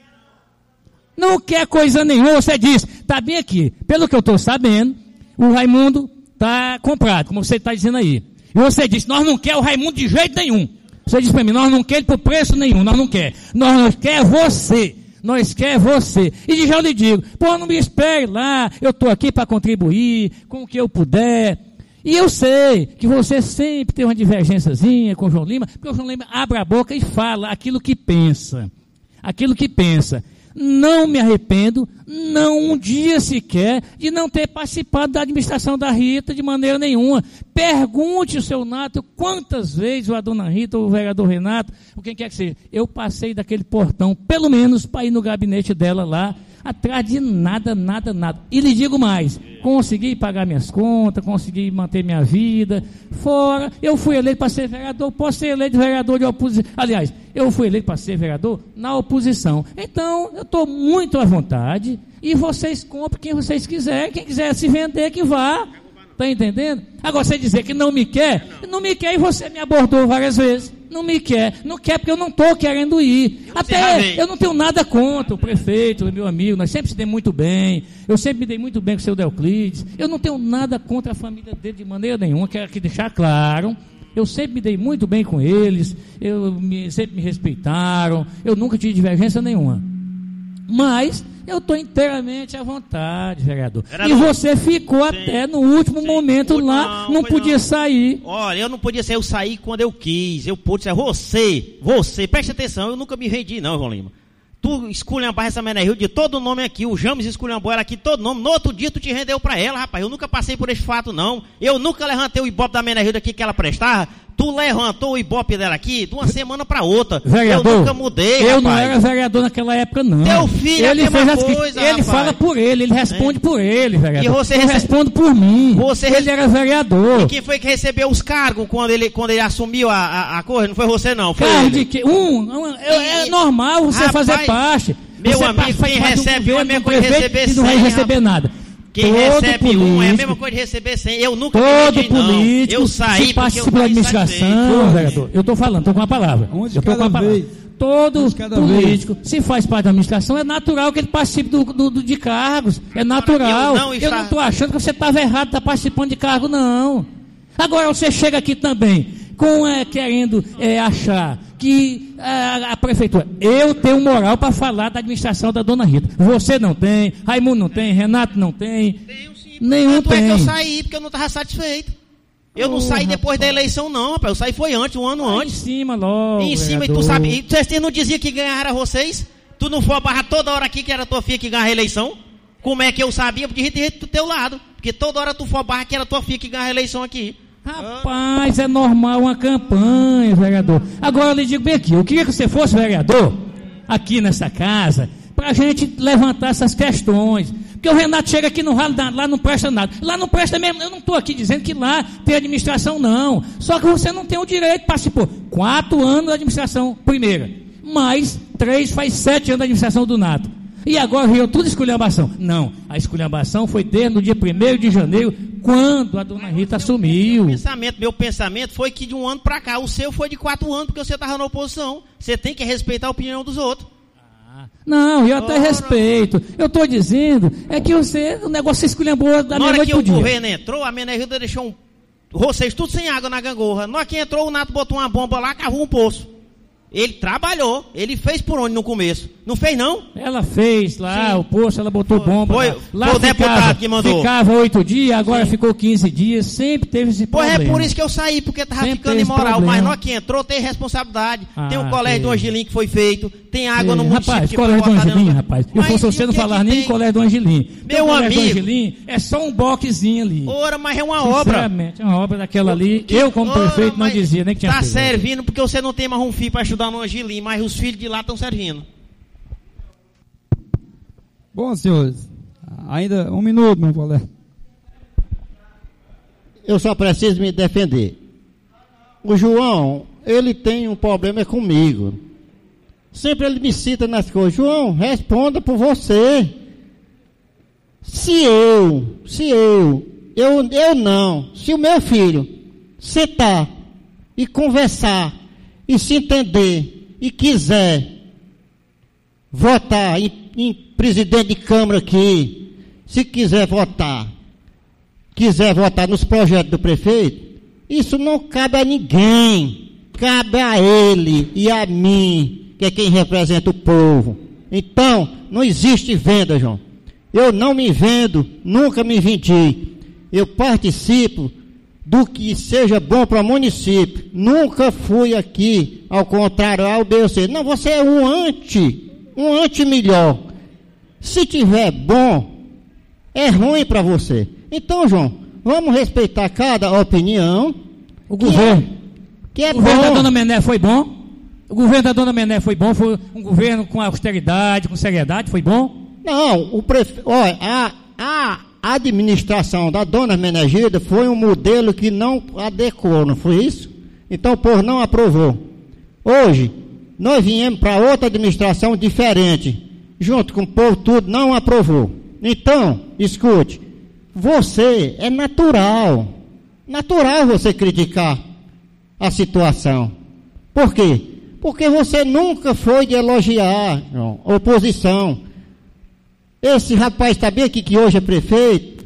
Não quer coisa nenhuma, você diz, está bem aqui, pelo que eu estou sabendo, o Raimundo está comprado, como você está dizendo aí. E você disse, nós não quer o Raimundo de jeito nenhum. Você disse para mim, nós não quer ele por preço nenhum, nós não quer. Nós, nós quer você, nós quer você. E já eu lhe digo, pô, não me espere lá, eu estou aqui para contribuir com o que eu puder. E eu sei que você sempre tem uma divergênciazinha com o João Lima, porque o João Lima abre a boca e fala aquilo que pensa. Aquilo que pensa. Não me arrependo, não um dia sequer, de não ter participado da administração da Rita de maneira nenhuma. Pergunte o seu Nato quantas vezes a dona Rita ou o vereador Renato, ou quem quer que seja, eu passei daquele portão, pelo menos para ir no gabinete dela lá, atrás de nada, nada, nada. E lhe digo mais, consegui pagar minhas contas, consegui manter minha vida, fora, eu fui eleito para ser vereador, posso ser eleito vereador de oposição, aliás, eu fui eleito para ser vereador na oposição, então eu estou muito à vontade, e vocês comprem quem vocês quiserem, quem quiser se vender que vá, está entendendo? Agora você dizer que não me quer, não me quer e você me abordou várias vezes. Não me quer, não quer porque eu não estou querendo ir. Até eu não tenho nada contra o prefeito, meu amigo, nós sempre se demos muito bem, eu sempre me dei muito bem com o seu Deoclides, eu não tenho nada contra a família dele de maneira nenhuma, quero aqui deixar claro, eu sempre me dei muito bem com eles, eu me, sempre me respeitaram, eu nunca tive divergência nenhuma. Mas eu estou inteiramente à vontade, vereador. vereador. E você ficou sim, até no último sim, momento último, lá, não, não podia não. sair.
Olha, eu não podia sair, eu saí quando eu quis. Eu pude sair. Você, você, preste atenção, eu nunca me vendi não, João Lima. Tu esculhambou essa Menerio de todo nome aqui, o James esculhambou ela aqui todo nome, no outro dia tu te rendeu pra ela, rapaz, eu nunca passei por esse fato não, eu nunca levantei o ibope da Menerio daqui que ela prestava, tu levantou o ibope dela aqui de uma semana pra outra, vereador, eu nunca mudei,
eu
rapaz.
Não era vereador naquela época não.
Teu filho
ele
é a mesma
fez
coisa,
Ele
rapaz.
fala por ele, ele responde é. por ele, vereador.
E você
eu
rece...
respondo por mim,
você
ele
rece...
era vereador.
E quem foi que recebeu os cargos quando ele, quando ele assumiu a, a, a coisa? Não foi você não, foi
Cargo
ele.
de que? Um, um é, é normal você
rapaz,
fazer parte.
Meu
você
amigo, quem recebe um é a mesma coisa de receber cem.
E não vai receber nada.
Quem todo recebe político, um é a mesma coisa de receber cem. Eu nunca
todo
me vendi,
político,
não. Eu saí
se participa da administração, vereador. Eu estou falando, estou com a palavra.
Onde
eu estou com a palavra.
Vez.
Todo político, vez. se faz parte da administração, é natural que ele participe do, do, do, de cargos. É natural. Eu não estou está... achando que você estava errado, está participando de cargo, não. Agora você chega aqui também, com, é, querendo é, achar que a, a prefeitura, eu tenho moral para falar da administração da dona Rita. Você não tem, Raimundo não tem, Renato não tem,
Tenho, sim,
nenhum tem.
É que eu saí porque eu não estava satisfeito. Eu oh, não saí depois rapaz. da eleição não, rapaz. Eu saí foi antes, um ano
Aí
antes.
Em cima logo.
Em cima, vereador. E tu sabe, e vocês não diziam que ganharam vocês? Tu não foi barra toda hora aqui que era tua filha que ganhava a eleição? Como é que eu sabia? Porque de do teu lado. Porque toda hora tu for barra que era tua filha que ganhava a eleição aqui.
Rapaz, é normal uma campanha, vereador. Agora eu lhe digo bem aqui, eu queria que você fosse vereador, aqui nessa casa, para a gente levantar essas questões. Porque o Renato chega aqui no ralo, lá não presta nada. Lá não presta mesmo, eu não estou aqui dizendo que lá tem administração, não. Só que você não tem o direito, participou. Quatro anos da administração primeira, mais três, faz sete anos da administração do Nato. E agora veio tudo esculhambação. Não, a esculhambação foi desde o dia primeiro de janeiro, quando a dona Rita assumiu.
Meu pensamento, meu pensamento foi que de um ano para cá, o seu foi de quatro anos, porque você estava na oposição. Você tem que respeitar a opinião dos outros.
Ah, não, eu até oh, respeito. Eu estou dizendo, é que você, o negócio esculhambou da minha noite pro dia.
Na hora que o governo entrou, a Menerio deixou um, vocês tudo sem água na gangorra. Na hora que entrou, o Nato botou uma bomba lá, cavou um poço. Ele trabalhou, ele fez por onde no começo? Não fez não?
Ela fez lá, Sim. o posto, ela botou
foi,
bomba.
Foi,
lá
foi o
ficava,
deputado que mandou.
Ficava oito dias, agora
Sim.
ficou quinze dias, sempre teve esse
Pois
problema.
é por isso que eu saí, porque tava
sempre
ficando imoral.
problema.
Mas nós que entrou tem responsabilidade.
Ah,
tem o colégio
tem.
do Angelim que foi feito, tem água
Sim.
no município
rapaz,
que
colégio
foi
do
botada
Angelim,
dentro.
rapaz. Eu
Mas
fosse você não falar nem em colégio do Angelim.
Meu
o colégio
amigo.
do Angelim é só um boquezinho ali.
Ora, mas é uma obra.
Sinceramente, é uma obra daquela ali.
Que,
eu, como
ora,
prefeito, não dizia nem que tinha
Tá
feito.
servindo porque você não tem mais um filho para estudar no Angelim, mas os filhos de lá estão servindo.
Bom, senhores, ainda um minuto, meu colega.
Eu só preciso me defender. O João, ele tem um problema comigo. Sempre ele me cita nas coisas. João, responda por você. Se eu, se eu, eu, eu não, se o meu filho sentar e conversar e se entender e quiser votar em, em presidente de Câmara aqui, se quiser votar, quiser votar nos projetos do prefeito, isso não cabe a ninguém, cabe a ele e a mim, que é quem representa o povo. Então, não existe venda, João. Eu não me vendo, nunca me vendi. Eu participo do que seja bom para o município. Nunca fui aqui, ao contrário, ao B ou C. Não, você é um anti, um anti melhor. Se tiver bom, é ruim para você. Então, João, vamos respeitar cada opinião.
O governo,
que é
o governo
bom.
da Dona Mené foi bom? O governo da Dona Mené foi bom? Foi um governo com austeridade, com seriedade, foi bom?
Não, o prefe... Olha, a, a administração da Dona Menegilda foi um modelo que não adequou, não foi isso? Então o povo não aprovou. Hoje, nós viemos para outra administração diferente, junto com o povo tudo, não aprovou. Então, escute, você é natural, natural você criticar a situação. Por quê? Porque você nunca foi de elogiar, não, oposição. Esse rapaz sabia que, que hoje é prefeito?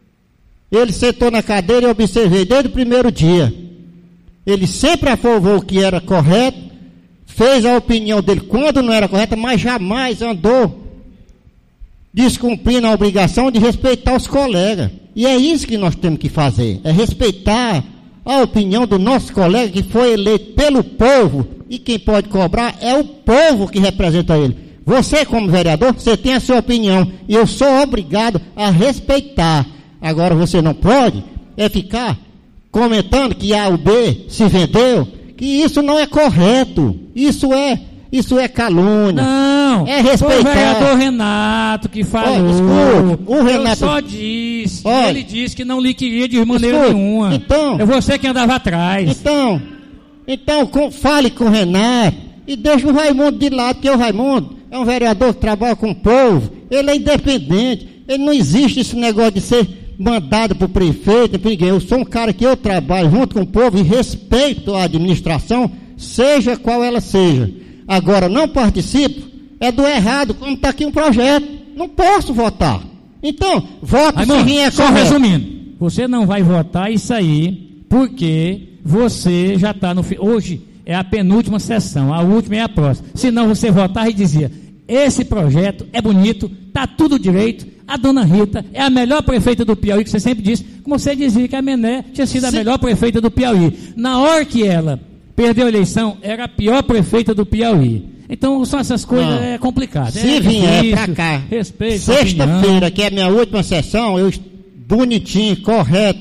Ele sentou na cadeira e observei desde o primeiro dia. Ele sempre aprovou o que era correto, fez a opinião dele quando não era correta, mas jamais andou descumprindo a obrigação de respeitar os colegas. E é isso que nós temos que fazer, é respeitar a opinião do nosso colega que foi eleito pelo povo, e quem pode cobrar é o povo que representa ele. Você, como vereador, você tem a sua opinião, e eu sou obrigado a respeitar. Agora, você não pode é ficar comentando que A ou B se vendeu, que isso não é correto, isso é, isso é calúnia.
Não,
é respeitar.
Foi o vereador Renato que falou.
Olha, escute, o Renato...
Eu só disse,
Olha,
ele disse que não lhe queria de maneira
escute,
nenhuma.
Então,
é você que andava atrás.
Então, então com, fale com o Renato e deixe o Raimundo de lado, porque o Raimundo é um vereador que trabalha com o povo, ele é independente, ele não existe esse negócio de ser mandado para o prefeito, para ninguém. Eu sou um cara que eu trabalho junto com o povo e respeito a administração, seja qual ela seja. Agora, não participo, é do errado, como está aqui um projeto, não posso votar. Então, voto
Raimundo,
se vier
só
correto.
resumindo, você não vai votar isso aí, porque você já está no... Fi... Hoje é a penúltima sessão, a última é a próxima. Senão você votar e dizia, esse projeto é bonito, está tudo direito, a dona Rita é a melhor prefeita do Piauí, que você sempre disse, como você dizia que a Mené tinha sido a
Sim.
melhor prefeita do Piauí. Na hora que ela perdeu a eleição, era a pior prefeita do Piauí. Então são essas coisas,
Não.
é complicado.
Se
é
vier
difícil,
pra cá,
respeito,
sexta-feira, que é a minha última sessão, eu bonitinho, correto,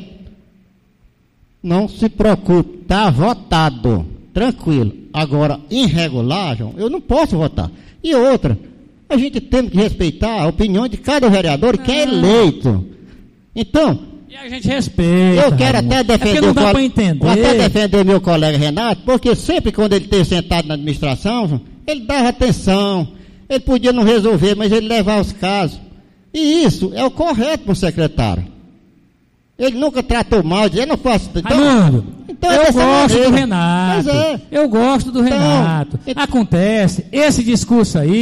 não se preocupe, tá votado, tranquilo. Agora, irregular, João, eu não posso votar. E outra, a gente tem que respeitar a opinião de cada vereador que é eleito. Então,
e a gente respeita.
eu quero
Raimundo.
até defender,
é não
o
dá
cole...
pra entender.
Vou até defender meu colega Renato, porque sempre quando ele esteve sentado na administração, João, ele dava atenção, ele podia não resolver, mas ele levava os casos. E isso é o correto para o secretário. Ele nunca tratou mal, dizia, eu não faço...
Raimundo,
então,
eu
é
gosto
maneira.
do Renato.
Mas é.
Eu gosto do
Então,
Renato.
it...
Acontece, esse discurso aí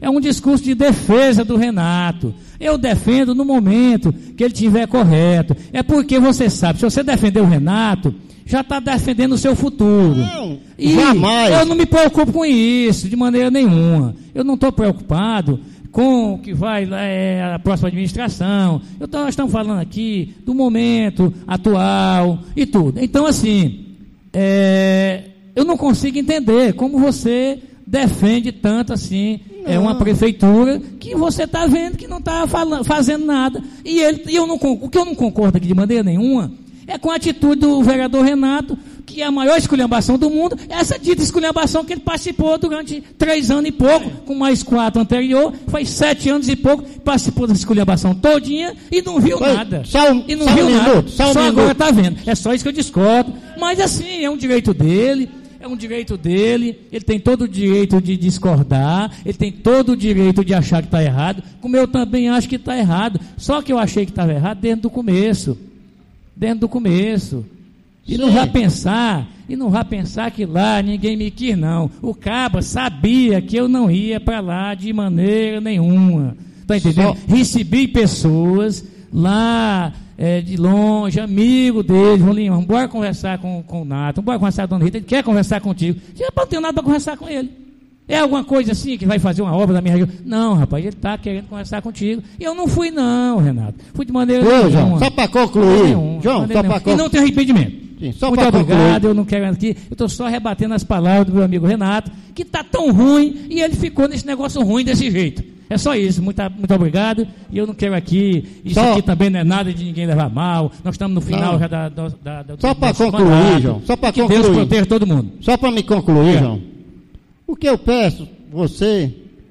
é um discurso de defesa do Renato. Eu defendo no momento que ele estiver correto. É porque você sabe, se você defender o Renato, já está defendendo o seu futuro.
Não,
e
jamais.
Eu não me preocupo com isso, de maneira nenhuma. Eu não estou preocupado com o que vai é, a próxima administração. Eu tô, nós estamos falando aqui do momento atual e tudo. Então, assim, é, eu não consigo entender como você defende tanto assim é uma prefeitura que você está vendo que não está fazendo nada. E, ele, e eu não, o que eu não concordo aqui de maneira nenhuma é com a atitude do vereador Renato, que é a maior esculhambação do mundo, essa dita esculhambação que ele participou durante três anos e pouco, com mais quatro anterior, foi sete anos e pouco, participou dessa esculhambação todinha e não viu
Foi,
nada.
Só um,
e não
só
viu
um
nada.
minuto, só um
só
minuto.
agora está vendo. É só isso que eu discordo. Mas assim, é um direito dele, é um direito dele, ele tem todo o direito de discordar, ele tem todo o direito de achar que está errado, como eu também acho que está errado. Só que eu achei que estava errado dentro do começo. Dentro do começo. E Sim. não vai pensar, e não vai pensar que lá ninguém me quis, não. O Caba sabia que eu não ia para lá de maneira nenhuma. Está entendendo? Só... Recebi pessoas lá é, de longe, amigo dele, Rolinho, vamos embora conversar com, com o Nato, vamos embora conversar com a Dona Rita, ele quer conversar contigo. Eu não tenho nada para conversar com ele. É alguma coisa assim que vai fazer uma obra da minha região? Não, rapaz, ele está querendo conversar contigo. E eu não fui, não, Renato. Fui de maneira
Ô,
nenhuma.
João, só para concluir.
Nenhuma,
João, só para concluir.
E não tem arrependimento.
Sim, só
Muito obrigado, concluir. Eu não quero aqui. Eu estou só rebatendo as palavras do meu amigo Renato, que está tão ruim e ele ficou nesse negócio ruim desse jeito. É só isso. Muito, muito obrigado. E eu não quero aqui. Isso só... aqui também não é nada de ninguém levar mal. Nós estamos no final não. já da, da, da, da
Só para concluir, mandato. João. Só para concluir.
Deus proteja todo mundo.
Só para me concluir, é. João. O que eu peço você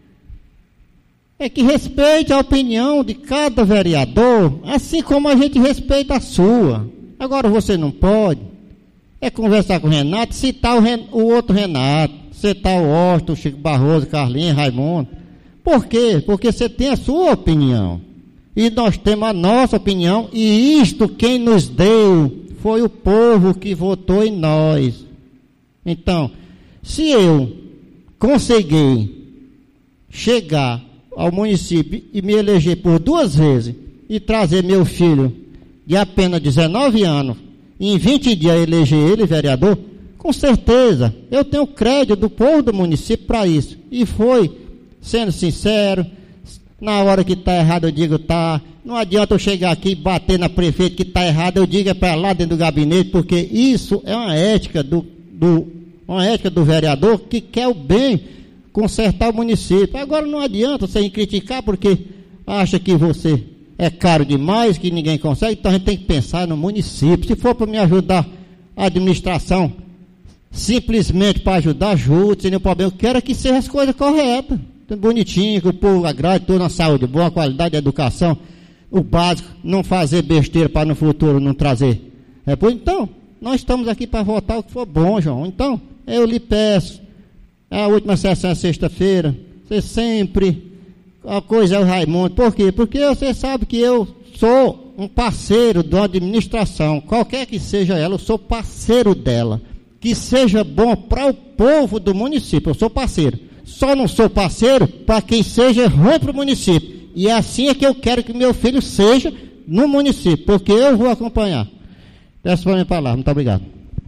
é que respeite a opinião de cada vereador, assim como a gente respeita a sua. Agora você não pode é conversar com o Renato, citar o, Ren, o outro Renato, citar o Austin, o Chico Barroso, Carlinhos, Raimundo. Por quê? Porque você tem a sua opinião e nós temos a nossa opinião, e isto quem nos deu foi o povo que votou em nós. Então, se eu consegui chegar ao município e me eleger por duas vezes e trazer meu filho de apenas dezenove anos e em vinte dias eleger ele vereador, com certeza eu tenho crédito do povo do município para isso. E foi, sendo sincero, na hora que está errado eu digo tá. Não adianta eu chegar aqui e bater na prefeita que está errado, eu digo é para lá dentro do gabinete, porque isso é uma ética do, do uma ética do vereador que quer o bem, consertar o município. Agora não adianta você criticar porque acha que você é caro demais, que ninguém consegue, então a gente tem que pensar no município. Se for para me ajudar a administração, simplesmente para ajudar, ajude, sem nenhum problema. Eu quero que seja as coisas corretas, tudo bonitinho, que o povo agrade, toda a saúde, boa qualidade de educação, o básico, não fazer besteira para no futuro não trazer. É, pois então, nós estamos aqui para votar o que for bom, João. Então, eu lhe peço, a última sessão é sexta-feira, você sempre, a coisa é o Raimundo. Por quê? Porque você sabe que eu sou um parceiro da administração, qualquer que seja ela, eu sou parceiro dela. Que seja bom para o povo do município, eu sou parceiro. Só não sou parceiro para quem seja ruim para o município. E é assim é que eu quero que meu filho seja no município, porque eu vou acompanhar. Essa foi a minha palavra. Muito obrigado.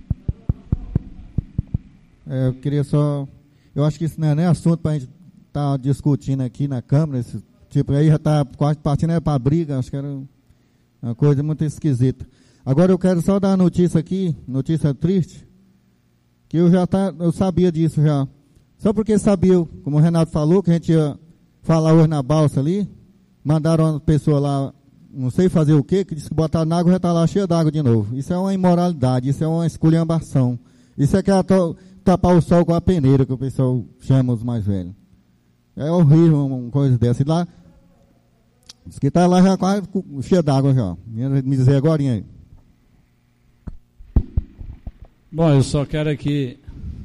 É, eu queria só... Eu acho que isso não é nem assunto para a gente estar tá discutindo aqui na Câmara. Esse, tipo, aí já está quase partindo para briga. Acho que era uma coisa muito esquisita. Agora eu quero só dar uma notícia aqui, notícia triste, que eu já tá, eu sabia disso já. Só porque sabia, como o Renato falou, que a gente ia falar hoje na balsa ali, mandaram uma pessoa lá, não sei fazer o quê, que disse que botaram na água e já está lá cheia d'água de novo. Isso é uma imoralidade, isso é uma esculhambação. Isso é que é tapar o sol com a peneira, que o pessoal chama os mais velhos. É horrível uma coisa dessa. E lá, diz que está lá já quase cheia d'água já. Me dizer agora aí.
Bom, eu só quero aqui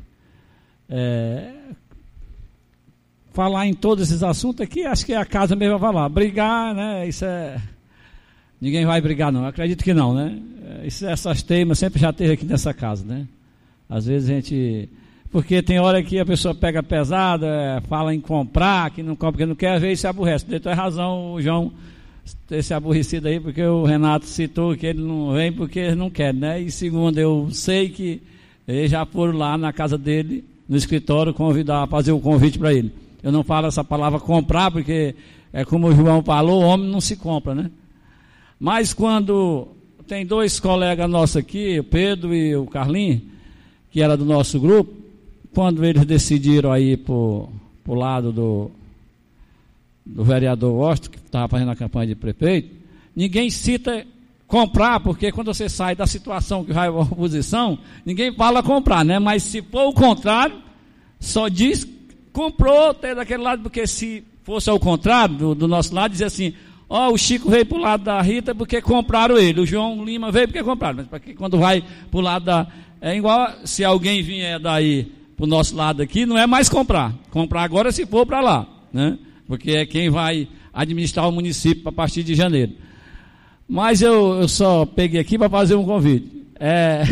é, falar em todos esses assuntos aqui, acho que a casa mesmo vai falar. Brigar, né, isso é... Ninguém vai brigar não, eu acredito que não, né? Isso, essas temas sempre já teve aqui nessa casa, né? Às vezes a gente porque tem hora que a pessoa pega pesada, é, fala em comprar, que não compra, que não quer ver e se aborrece. Deu toda razão o João ter se aborrecido aí, porque o Renato citou que ele não vem porque ele não quer, né? E segundo, eu sei que eles já foram lá na casa dele, no escritório, convidar, fazer o convite para ele. Eu não falo essa palavra comprar, porque é como o João falou, o homem não se compra, né? Mas quando tem dois colegas nossos aqui, o Pedro e o Carlinhos, que era do nosso grupo, quando eles decidiram aí para o lado do, do vereador Washington, que estava fazendo a campanha de prefeito, ninguém cita comprar, porque quando você sai da situação que vai a oposição, ninguém fala comprar, né? Mas se for o contrário, só diz comprou, tem daquele lado, porque se fosse ao contrário, do, do nosso lado, dizia assim, ó, oh, o Chico veio para o lado da Rita porque compraram ele, o João Lima veio porque compraram, mas porque quando vai para o lado da... É igual se alguém vier daí para o nosso lado aqui, não é mais comprar, comprar agora se for para lá, né? Porque é quem vai administrar o município a partir de janeiro. Mas eu, eu só peguei aqui para fazer um convite. É,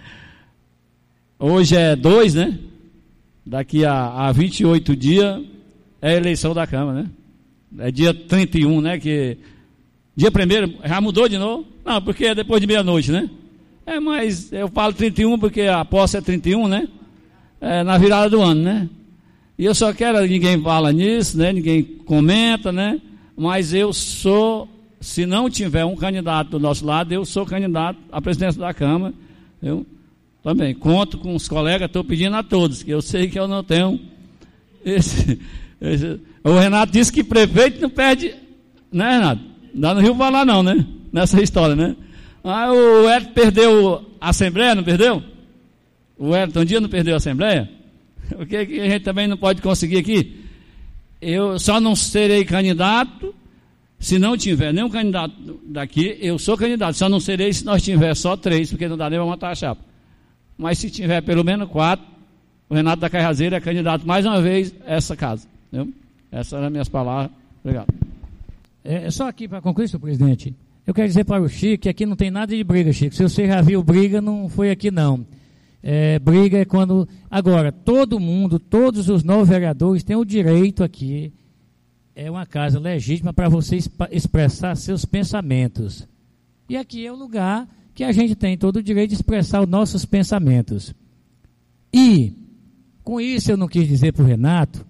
hoje é dois, né? Daqui a, a vinte e oito dias é a eleição da Câmara, né? É dia trinta e um, né? Que, dia primeiro, já mudou de novo? Não, porque é depois de meia-noite, né? É, mas eu falo trinta e um porque a posse é trinta e um, né? É na virada do ano, né? E eu só quero, ninguém fala nisso, né? Ninguém comenta, né? Mas eu sou, se não tiver um candidato do nosso lado, eu sou candidato à presidência da Câmara. Eu também conto com os colegas, estou pedindo a todos, que eu sei que eu não tenho esse, esse... O Renato disse que prefeito não perde, né, Renato? Não dá no Rio falar não, né? Nessa história, né? Ah, o Elton perdeu a Assembleia, não perdeu? O Elton um dia não perdeu a Assembleia? O que, que a gente também não pode conseguir aqui? Eu só não serei candidato se não tiver nenhum candidato daqui. Eu sou candidato, só não serei se nós tiver só três, porque não dá nem para montar a chapa. Mas se tiver pelo menos quatro, o Renato da Caiazeira é candidato mais uma vez a essa casa. Entendeu? Essas eram as minhas palavras. Obrigado.
É, só aqui para concluir, senhor presidente. Eu quero dizer para o Chico que aqui não tem nada de briga, Chico. Se você já viu briga, não foi aqui não. É, briga é quando... Agora, todo mundo, todos os novos vereadores têm o direito aqui, é uma casa legítima para você expressar seus pensamentos. E aqui é o lugar que a gente tem todo o direito de expressar os nossos pensamentos. E, com isso eu não quis dizer para o Renato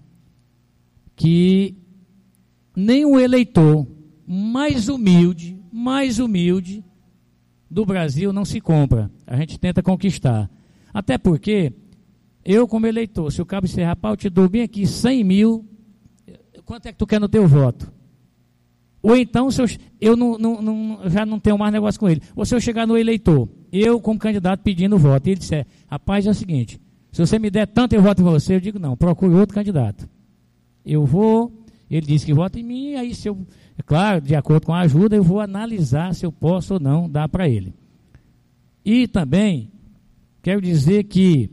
que nem o eleitor mais humilde, mais humilde do Brasil não se compra. A gente tenta conquistar. Até porque, eu como eleitor, se o cabo disser, rapaz, eu te dou bem aqui cem mil, quanto é que tu quer no teu voto? Ou então, se eu, eu não, não, não, já não tenho mais negócio com ele. Ou se eu chegar no eleitor, eu como candidato pedindo voto, e ele disser, rapaz, é o seguinte, se você me der tanto eu voto em você, eu digo não, procure outro candidato. Eu vou, ele disse que vota em mim, aí se eu, é claro, de acordo com a ajuda, eu vou analisar se eu posso ou não dar para ele. E também, quero dizer que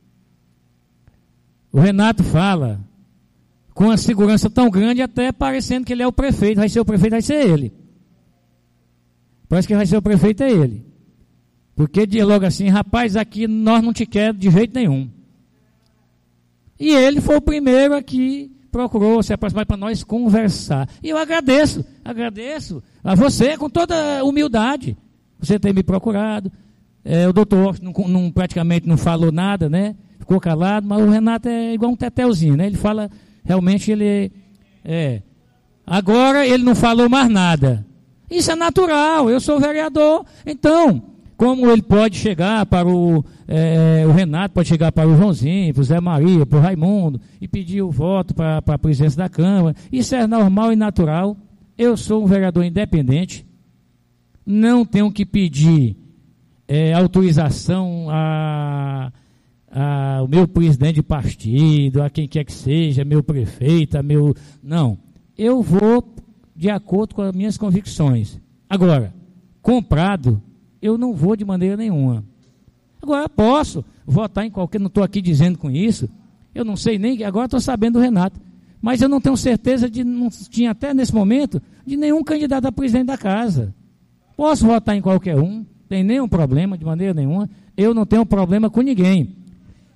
o Renato fala com uma segurança tão grande, até parecendo que ele é o prefeito, vai ser o prefeito, vai ser ele. Parece que vai ser o prefeito, é ele. Porque diz logo assim, rapaz, aqui nós não te queremos de jeito nenhum. E ele foi o primeiro aqui, procurou se aproximar para nós conversar. E eu agradeço, agradeço a você com toda humildade, você ter me procurado. É, o doutor não, não, praticamente não falou nada, né? Ficou calado, mas o Renato é igual um teteuzinho, né? Ele fala, realmente ele é. Agora ele não falou mais nada. Isso é natural, eu sou vereador. Então, como ele pode chegar para o, é, o Renato, pode chegar para o Joãozinho, para o Zé Maria, para o Raimundo, e pedir o voto para, para a presidência da Câmara. Isso é normal e natural. Eu sou um vereador independente, não tenho que pedir É, autorização a, a, ao meu presidente de partido, a quem quer que seja, meu prefeito, a meu... Não, eu vou de acordo com as minhas convicções. Agora, comprado, eu não vou de maneira nenhuma. Agora, posso votar em qualquer... Não estou aqui dizendo com isso, eu não sei nem... Agora estou sabendo do Renato, mas eu não tenho certeza de... Não tinha até nesse momento, de nenhum candidato a presidente da casa. Posso votar em qualquer um, tem nenhum problema, de maneira nenhuma. Eu não tenho problema com ninguém.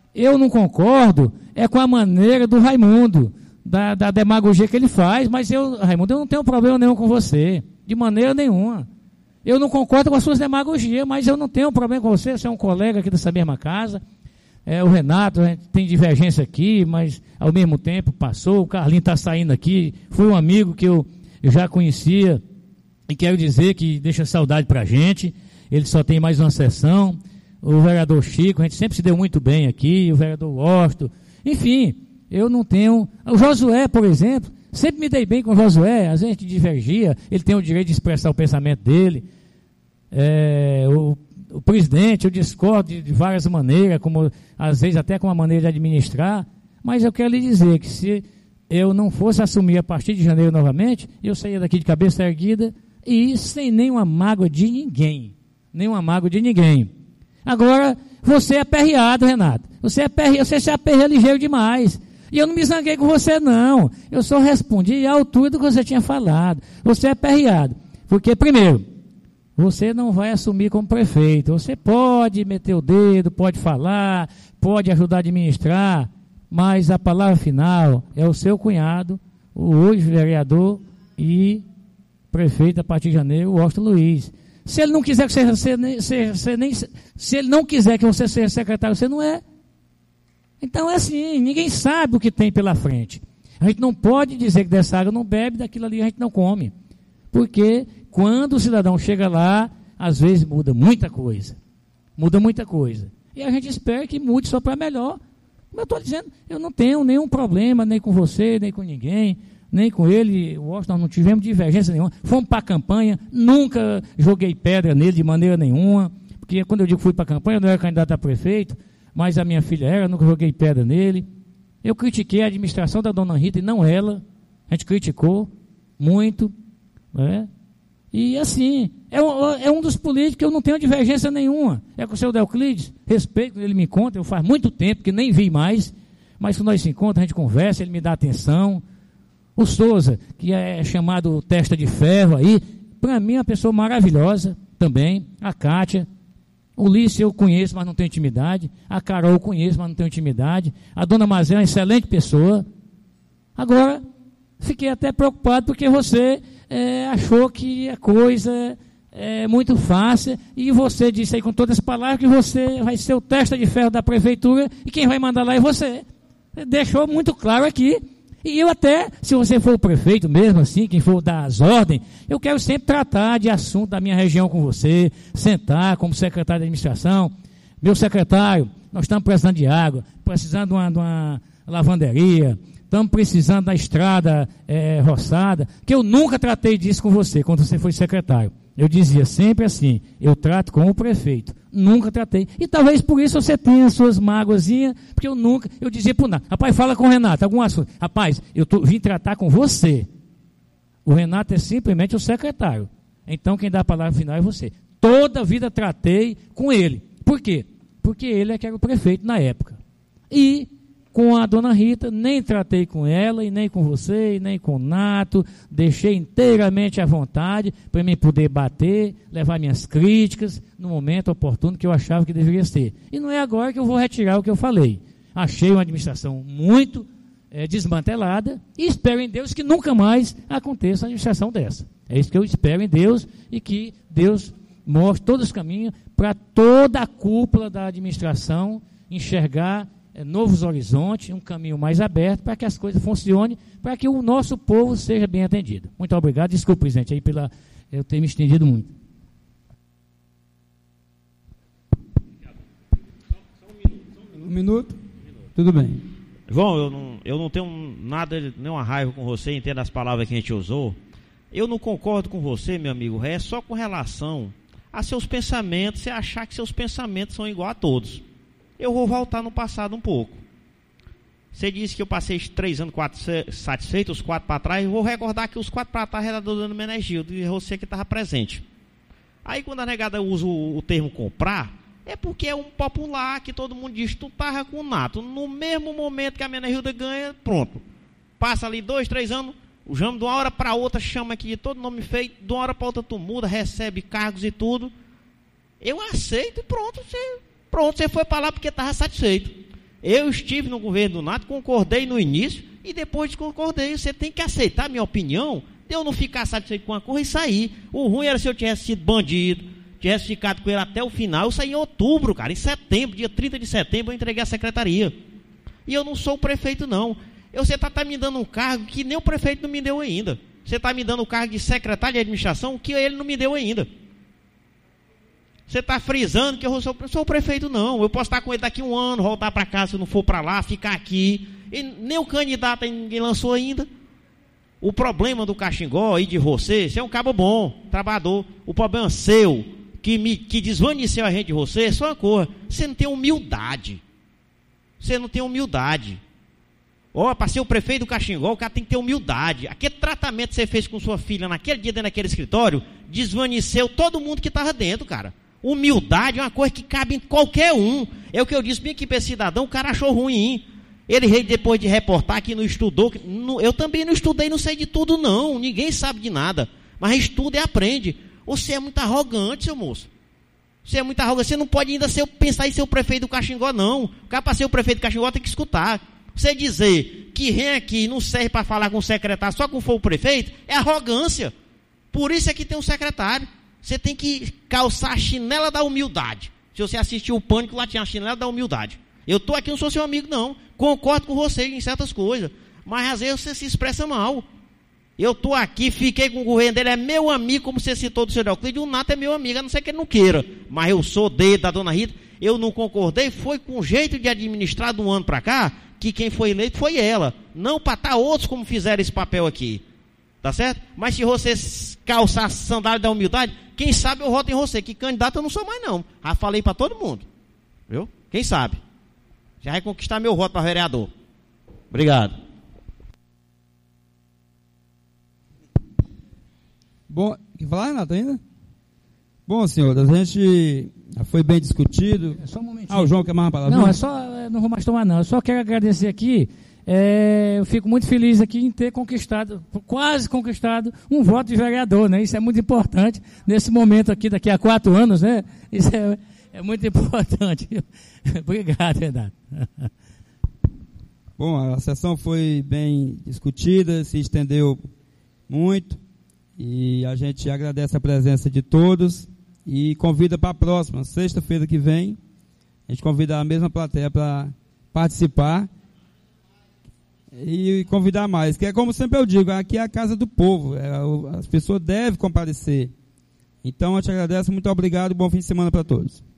Eu não concordo é com a maneira do Raimundo, da, da demagogia que ele faz, mas eu, Raimundo, eu não tenho problema nenhum com você, de maneira nenhuma. Eu não concordo com as suas demagogias, mas eu não tenho problema com você, você é um colega aqui dessa mesma casa. É, o Renato, a gente tem divergência aqui, mas ao mesmo tempo passou, o Carlinho está saindo aqui, foi um amigo que eu, eu já conhecia, e quero dizer que deixa saudade para a gente, ele só tem mais uma sessão. O vereador Chico, a gente sempre se deu muito bem aqui, o vereador Washington, enfim, eu não tenho... O Josué, por exemplo, sempre me dei bem com o Josué, às vezes a gente divergia, ele tem o direito de expressar o pensamento dele. É, o, o presidente, eu discordo de, de várias maneiras, como, às vezes até com uma maneira de administrar, mas eu quero lhe dizer que se eu não fosse assumir a partir de janeiro novamente, eu saía daqui de cabeça erguida e sem nenhuma mágoa de ninguém. Nenhuma mágoa de ninguém. Agora, você é aperreado, Renato. Você, é aperre, você se aperreia ligeiro demais. E eu não me zanguei com você, não. Eu só respondi à altura do que você tinha falado. Você é aperreado. Porque, primeiro, você não vai assumir como prefeito. Você pode meter o dedo, pode falar, pode ajudar a administrar, mas a palavra final é o seu cunhado, o hoje vereador e prefeito a partir de janeiro, o Washington Luiz. Se ele não quiser que você, você, você, você nem, se ele não quiser que você seja secretário, você não é. Então é assim, ninguém sabe o que tem pela frente. A gente não pode dizer que dessa água não bebe, daquilo ali a gente não come. Porque quando o cidadão chega lá, às vezes muda muita coisa. Muda muita coisa. E a gente espera que mude só para melhor. Como eu estou dizendo, eu não tenho nenhum problema, nem com você, nem com ninguém, nem com ele. O Washington, nós não tivemos divergência nenhuma. Fomos para a campanha, nunca joguei pedra nele de maneira nenhuma. Porque quando eu digo que fui para a campanha, eu não era candidato a prefeito, mas a minha filha era, nunca joguei pedra nele. Eu critiquei a administração da dona Rita e não ela. A gente criticou muito. Né? E assim, é um, é um dos políticos que eu não tenho divergência nenhuma. É com o seu Deoclides, respeito, ele me conta, eu faz muito tempo que nem vi mais, mas quando nós se encontramos, a gente conversa, ele me dá atenção. O Souza, que é chamado Testa de Ferro aí, para mim é uma pessoa maravilhosa também. A Kátia. O Lício eu conheço, mas não tenho intimidade. A Carol eu conheço, mas não tenho intimidade. A dona Mazé é uma excelente pessoa. Agora, fiquei até preocupado porque você é, achou que a coisa é muito fácil e você disse aí com todas as palavras que você vai ser o testa de ferro da prefeitura e quem vai mandar lá é você. Deixou muito claro aqui. E eu até, se você for o prefeito mesmo assim, quem for dar as ordens, eu quero sempre tratar de assunto da minha região com você, sentar como secretário de administração. Meu secretário, nós estamos precisando de água, precisando de uma, de uma lavanderia, estamos precisando da estrada é, roçada, que eu nunca tratei disso com você, quando você foi secretário. Eu dizia sempre assim, eu trato com o prefeito, nunca tratei. E talvez por isso você tenha as suas mágoazinhas, porque eu nunca, eu dizia por nada, rapaz, fala com o Renato, algum assunto. Rapaz, eu tô, vim tratar com você. O Renato é simplesmente o secretário. Então quem dá a palavra final é você. Toda a vida tratei com ele. Por quê? Porque ele é que era o prefeito na época. E com a dona Rita, nem tratei com ela, e nem com você, e nem com o Nato, deixei inteiramente à vontade para mim poder bater, levar minhas críticas no momento oportuno que eu achava que deveria ser. E não é agora que eu vou retirar o que eu falei. Achei uma administração muito é, desmantelada e espero em Deus que nunca mais aconteça uma administração dessa. É isso que eu espero em Deus e que Deus mostre todos os caminhos para toda a cúpula da administração enxergar É, novos horizontes, um caminho mais aberto para que as coisas funcionem, para que o nosso povo seja bem atendido. Muito obrigado. Desculpe, presidente, aí pela eu ter me estendido muito.
Um minuto? Tudo bem.
João, eu não, eu não tenho nada, nenhuma raiva com você, entendo as palavras que a gente usou. Eu não concordo com você, meu amigo, é só com relação a seus pensamentos, você achar que seus pensamentos são igual a todos. Eu vou voltar no passado um pouco. Você disse que eu passei três anos, quatro satisfeito, os quatro para trás. Eu vou recordar que os quatro para trás era do Dano Menegildo e você que estava presente. Aí quando a negada usa o, o termo comprar, é porque é um popular que todo mundo diz, tu tava com o Nato. No mesmo momento que a Menegilda ganha, pronto. Passa ali dois, três anos, o Jamo de uma hora para outra chama aqui de todo nome feito, de uma hora para outra tu muda, recebe cargos e tudo. Eu aceito e pronto, você... Pronto, você foi para lá porque estava satisfeito. Eu estive no governo do Nato, concordei no início e depois concordei. Você tem que aceitar a minha opinião, de eu não ficar satisfeito com uma coisa e sair. O ruim era se eu tivesse sido bandido, tivesse ficado com ele até o final. Eu saí em outubro, cara, em setembro, dia trinta de setembro, eu entreguei a secretaria. E eu não sou o prefeito, não. Eu, você está tá me dando um cargo que nem o prefeito não me deu ainda. Você está me dando o cargo de secretário de administração que ele não me deu ainda. Você está frisando que eu sou, eu sou o prefeito, não. Eu posso estar com ele daqui a um ano, voltar para casa se eu não for para lá, ficar aqui. E nem o candidato ninguém lançou ainda. O problema do Caxingó e de você, você é um cabo bom, trabalhador. O problema seu, que, me, que desvaneceu a gente de você, é só uma coisa. Você não tem humildade. Você não tem humildade. Ó, oh, para ser o prefeito do Caxingó, o cara tem que ter humildade. Aquele tratamento que você fez com sua filha naquele dia dentro daquele escritório, desvaneceu todo mundo que estava dentro, cara. Humildade é uma coisa que cabe em qualquer um. É o que eu disse, bem que para esse cidadão, o cara achou ruim. Ele veio depois de reportar que não estudou. Eu também não estudei, não sei de tudo, não. Ninguém sabe de nada. Mas estuda e aprende. Você é muito arrogante, seu moço. Você é muito arrogante. Você não pode ainda ser, pensar em ser o prefeito do Caxingó, não. O cara, para ser o prefeito do Caxingó, tem que escutar. Você dizer que vem aqui e não serve para falar com o secretário só quando for o prefeito, é arrogância. Por isso é que tem um secretário. Você tem que calçar a chinela da humildade. Se você assistiu o Pânico, lá tinha a chinela da humildade. Eu estou aqui, não sou seu amigo, não. Concordo com você em certas coisas. Mas às vezes você se expressa mal. Eu estou aqui, fiquei com o governo dele, é meu amigo, como você citou do senhor Euclides, o Nato é meu amigo, a não ser que ele não queira. Mas eu sou dele, da dona Rita, eu não concordei, foi com o jeito de administrar de um ano para cá, que quem foi eleito foi ela. Não para estar outros como fizeram esse papel aqui. Tá certo? Mas se você calçar a sandália da humildade, quem sabe eu voto em você, que candidato eu não sou mais não. Já falei para todo mundo. Viu? Quem sabe? Já vai conquistar meu voto para vereador. Obrigado.
Bom, quer falar, Renato, ainda? Bom, senhor, a gente foi bem discutido.
É só um momentinho.
Ah, o João quer mais uma palavra?
Não, é só, não vou mais tomar não. Eu só quero agradecer aqui. É, eu fico muito feliz aqui em ter conquistado, quase conquistado, um voto de vereador, né? Isso é muito importante nesse momento aqui, daqui a quatro anos, né? Isso é, é muito importante. Obrigado, Renato.
Bom, a sessão foi bem discutida, se estendeu muito e a gente agradece a presença de todos e convida para a próxima, sexta-feira que vem, a gente convida a mesma plateia para participar e convidar mais, que é como sempre eu digo, aqui é a casa do povo, é, as pessoas devem comparecer. Então eu te agradeço, muito obrigado e bom fim de semana para todos.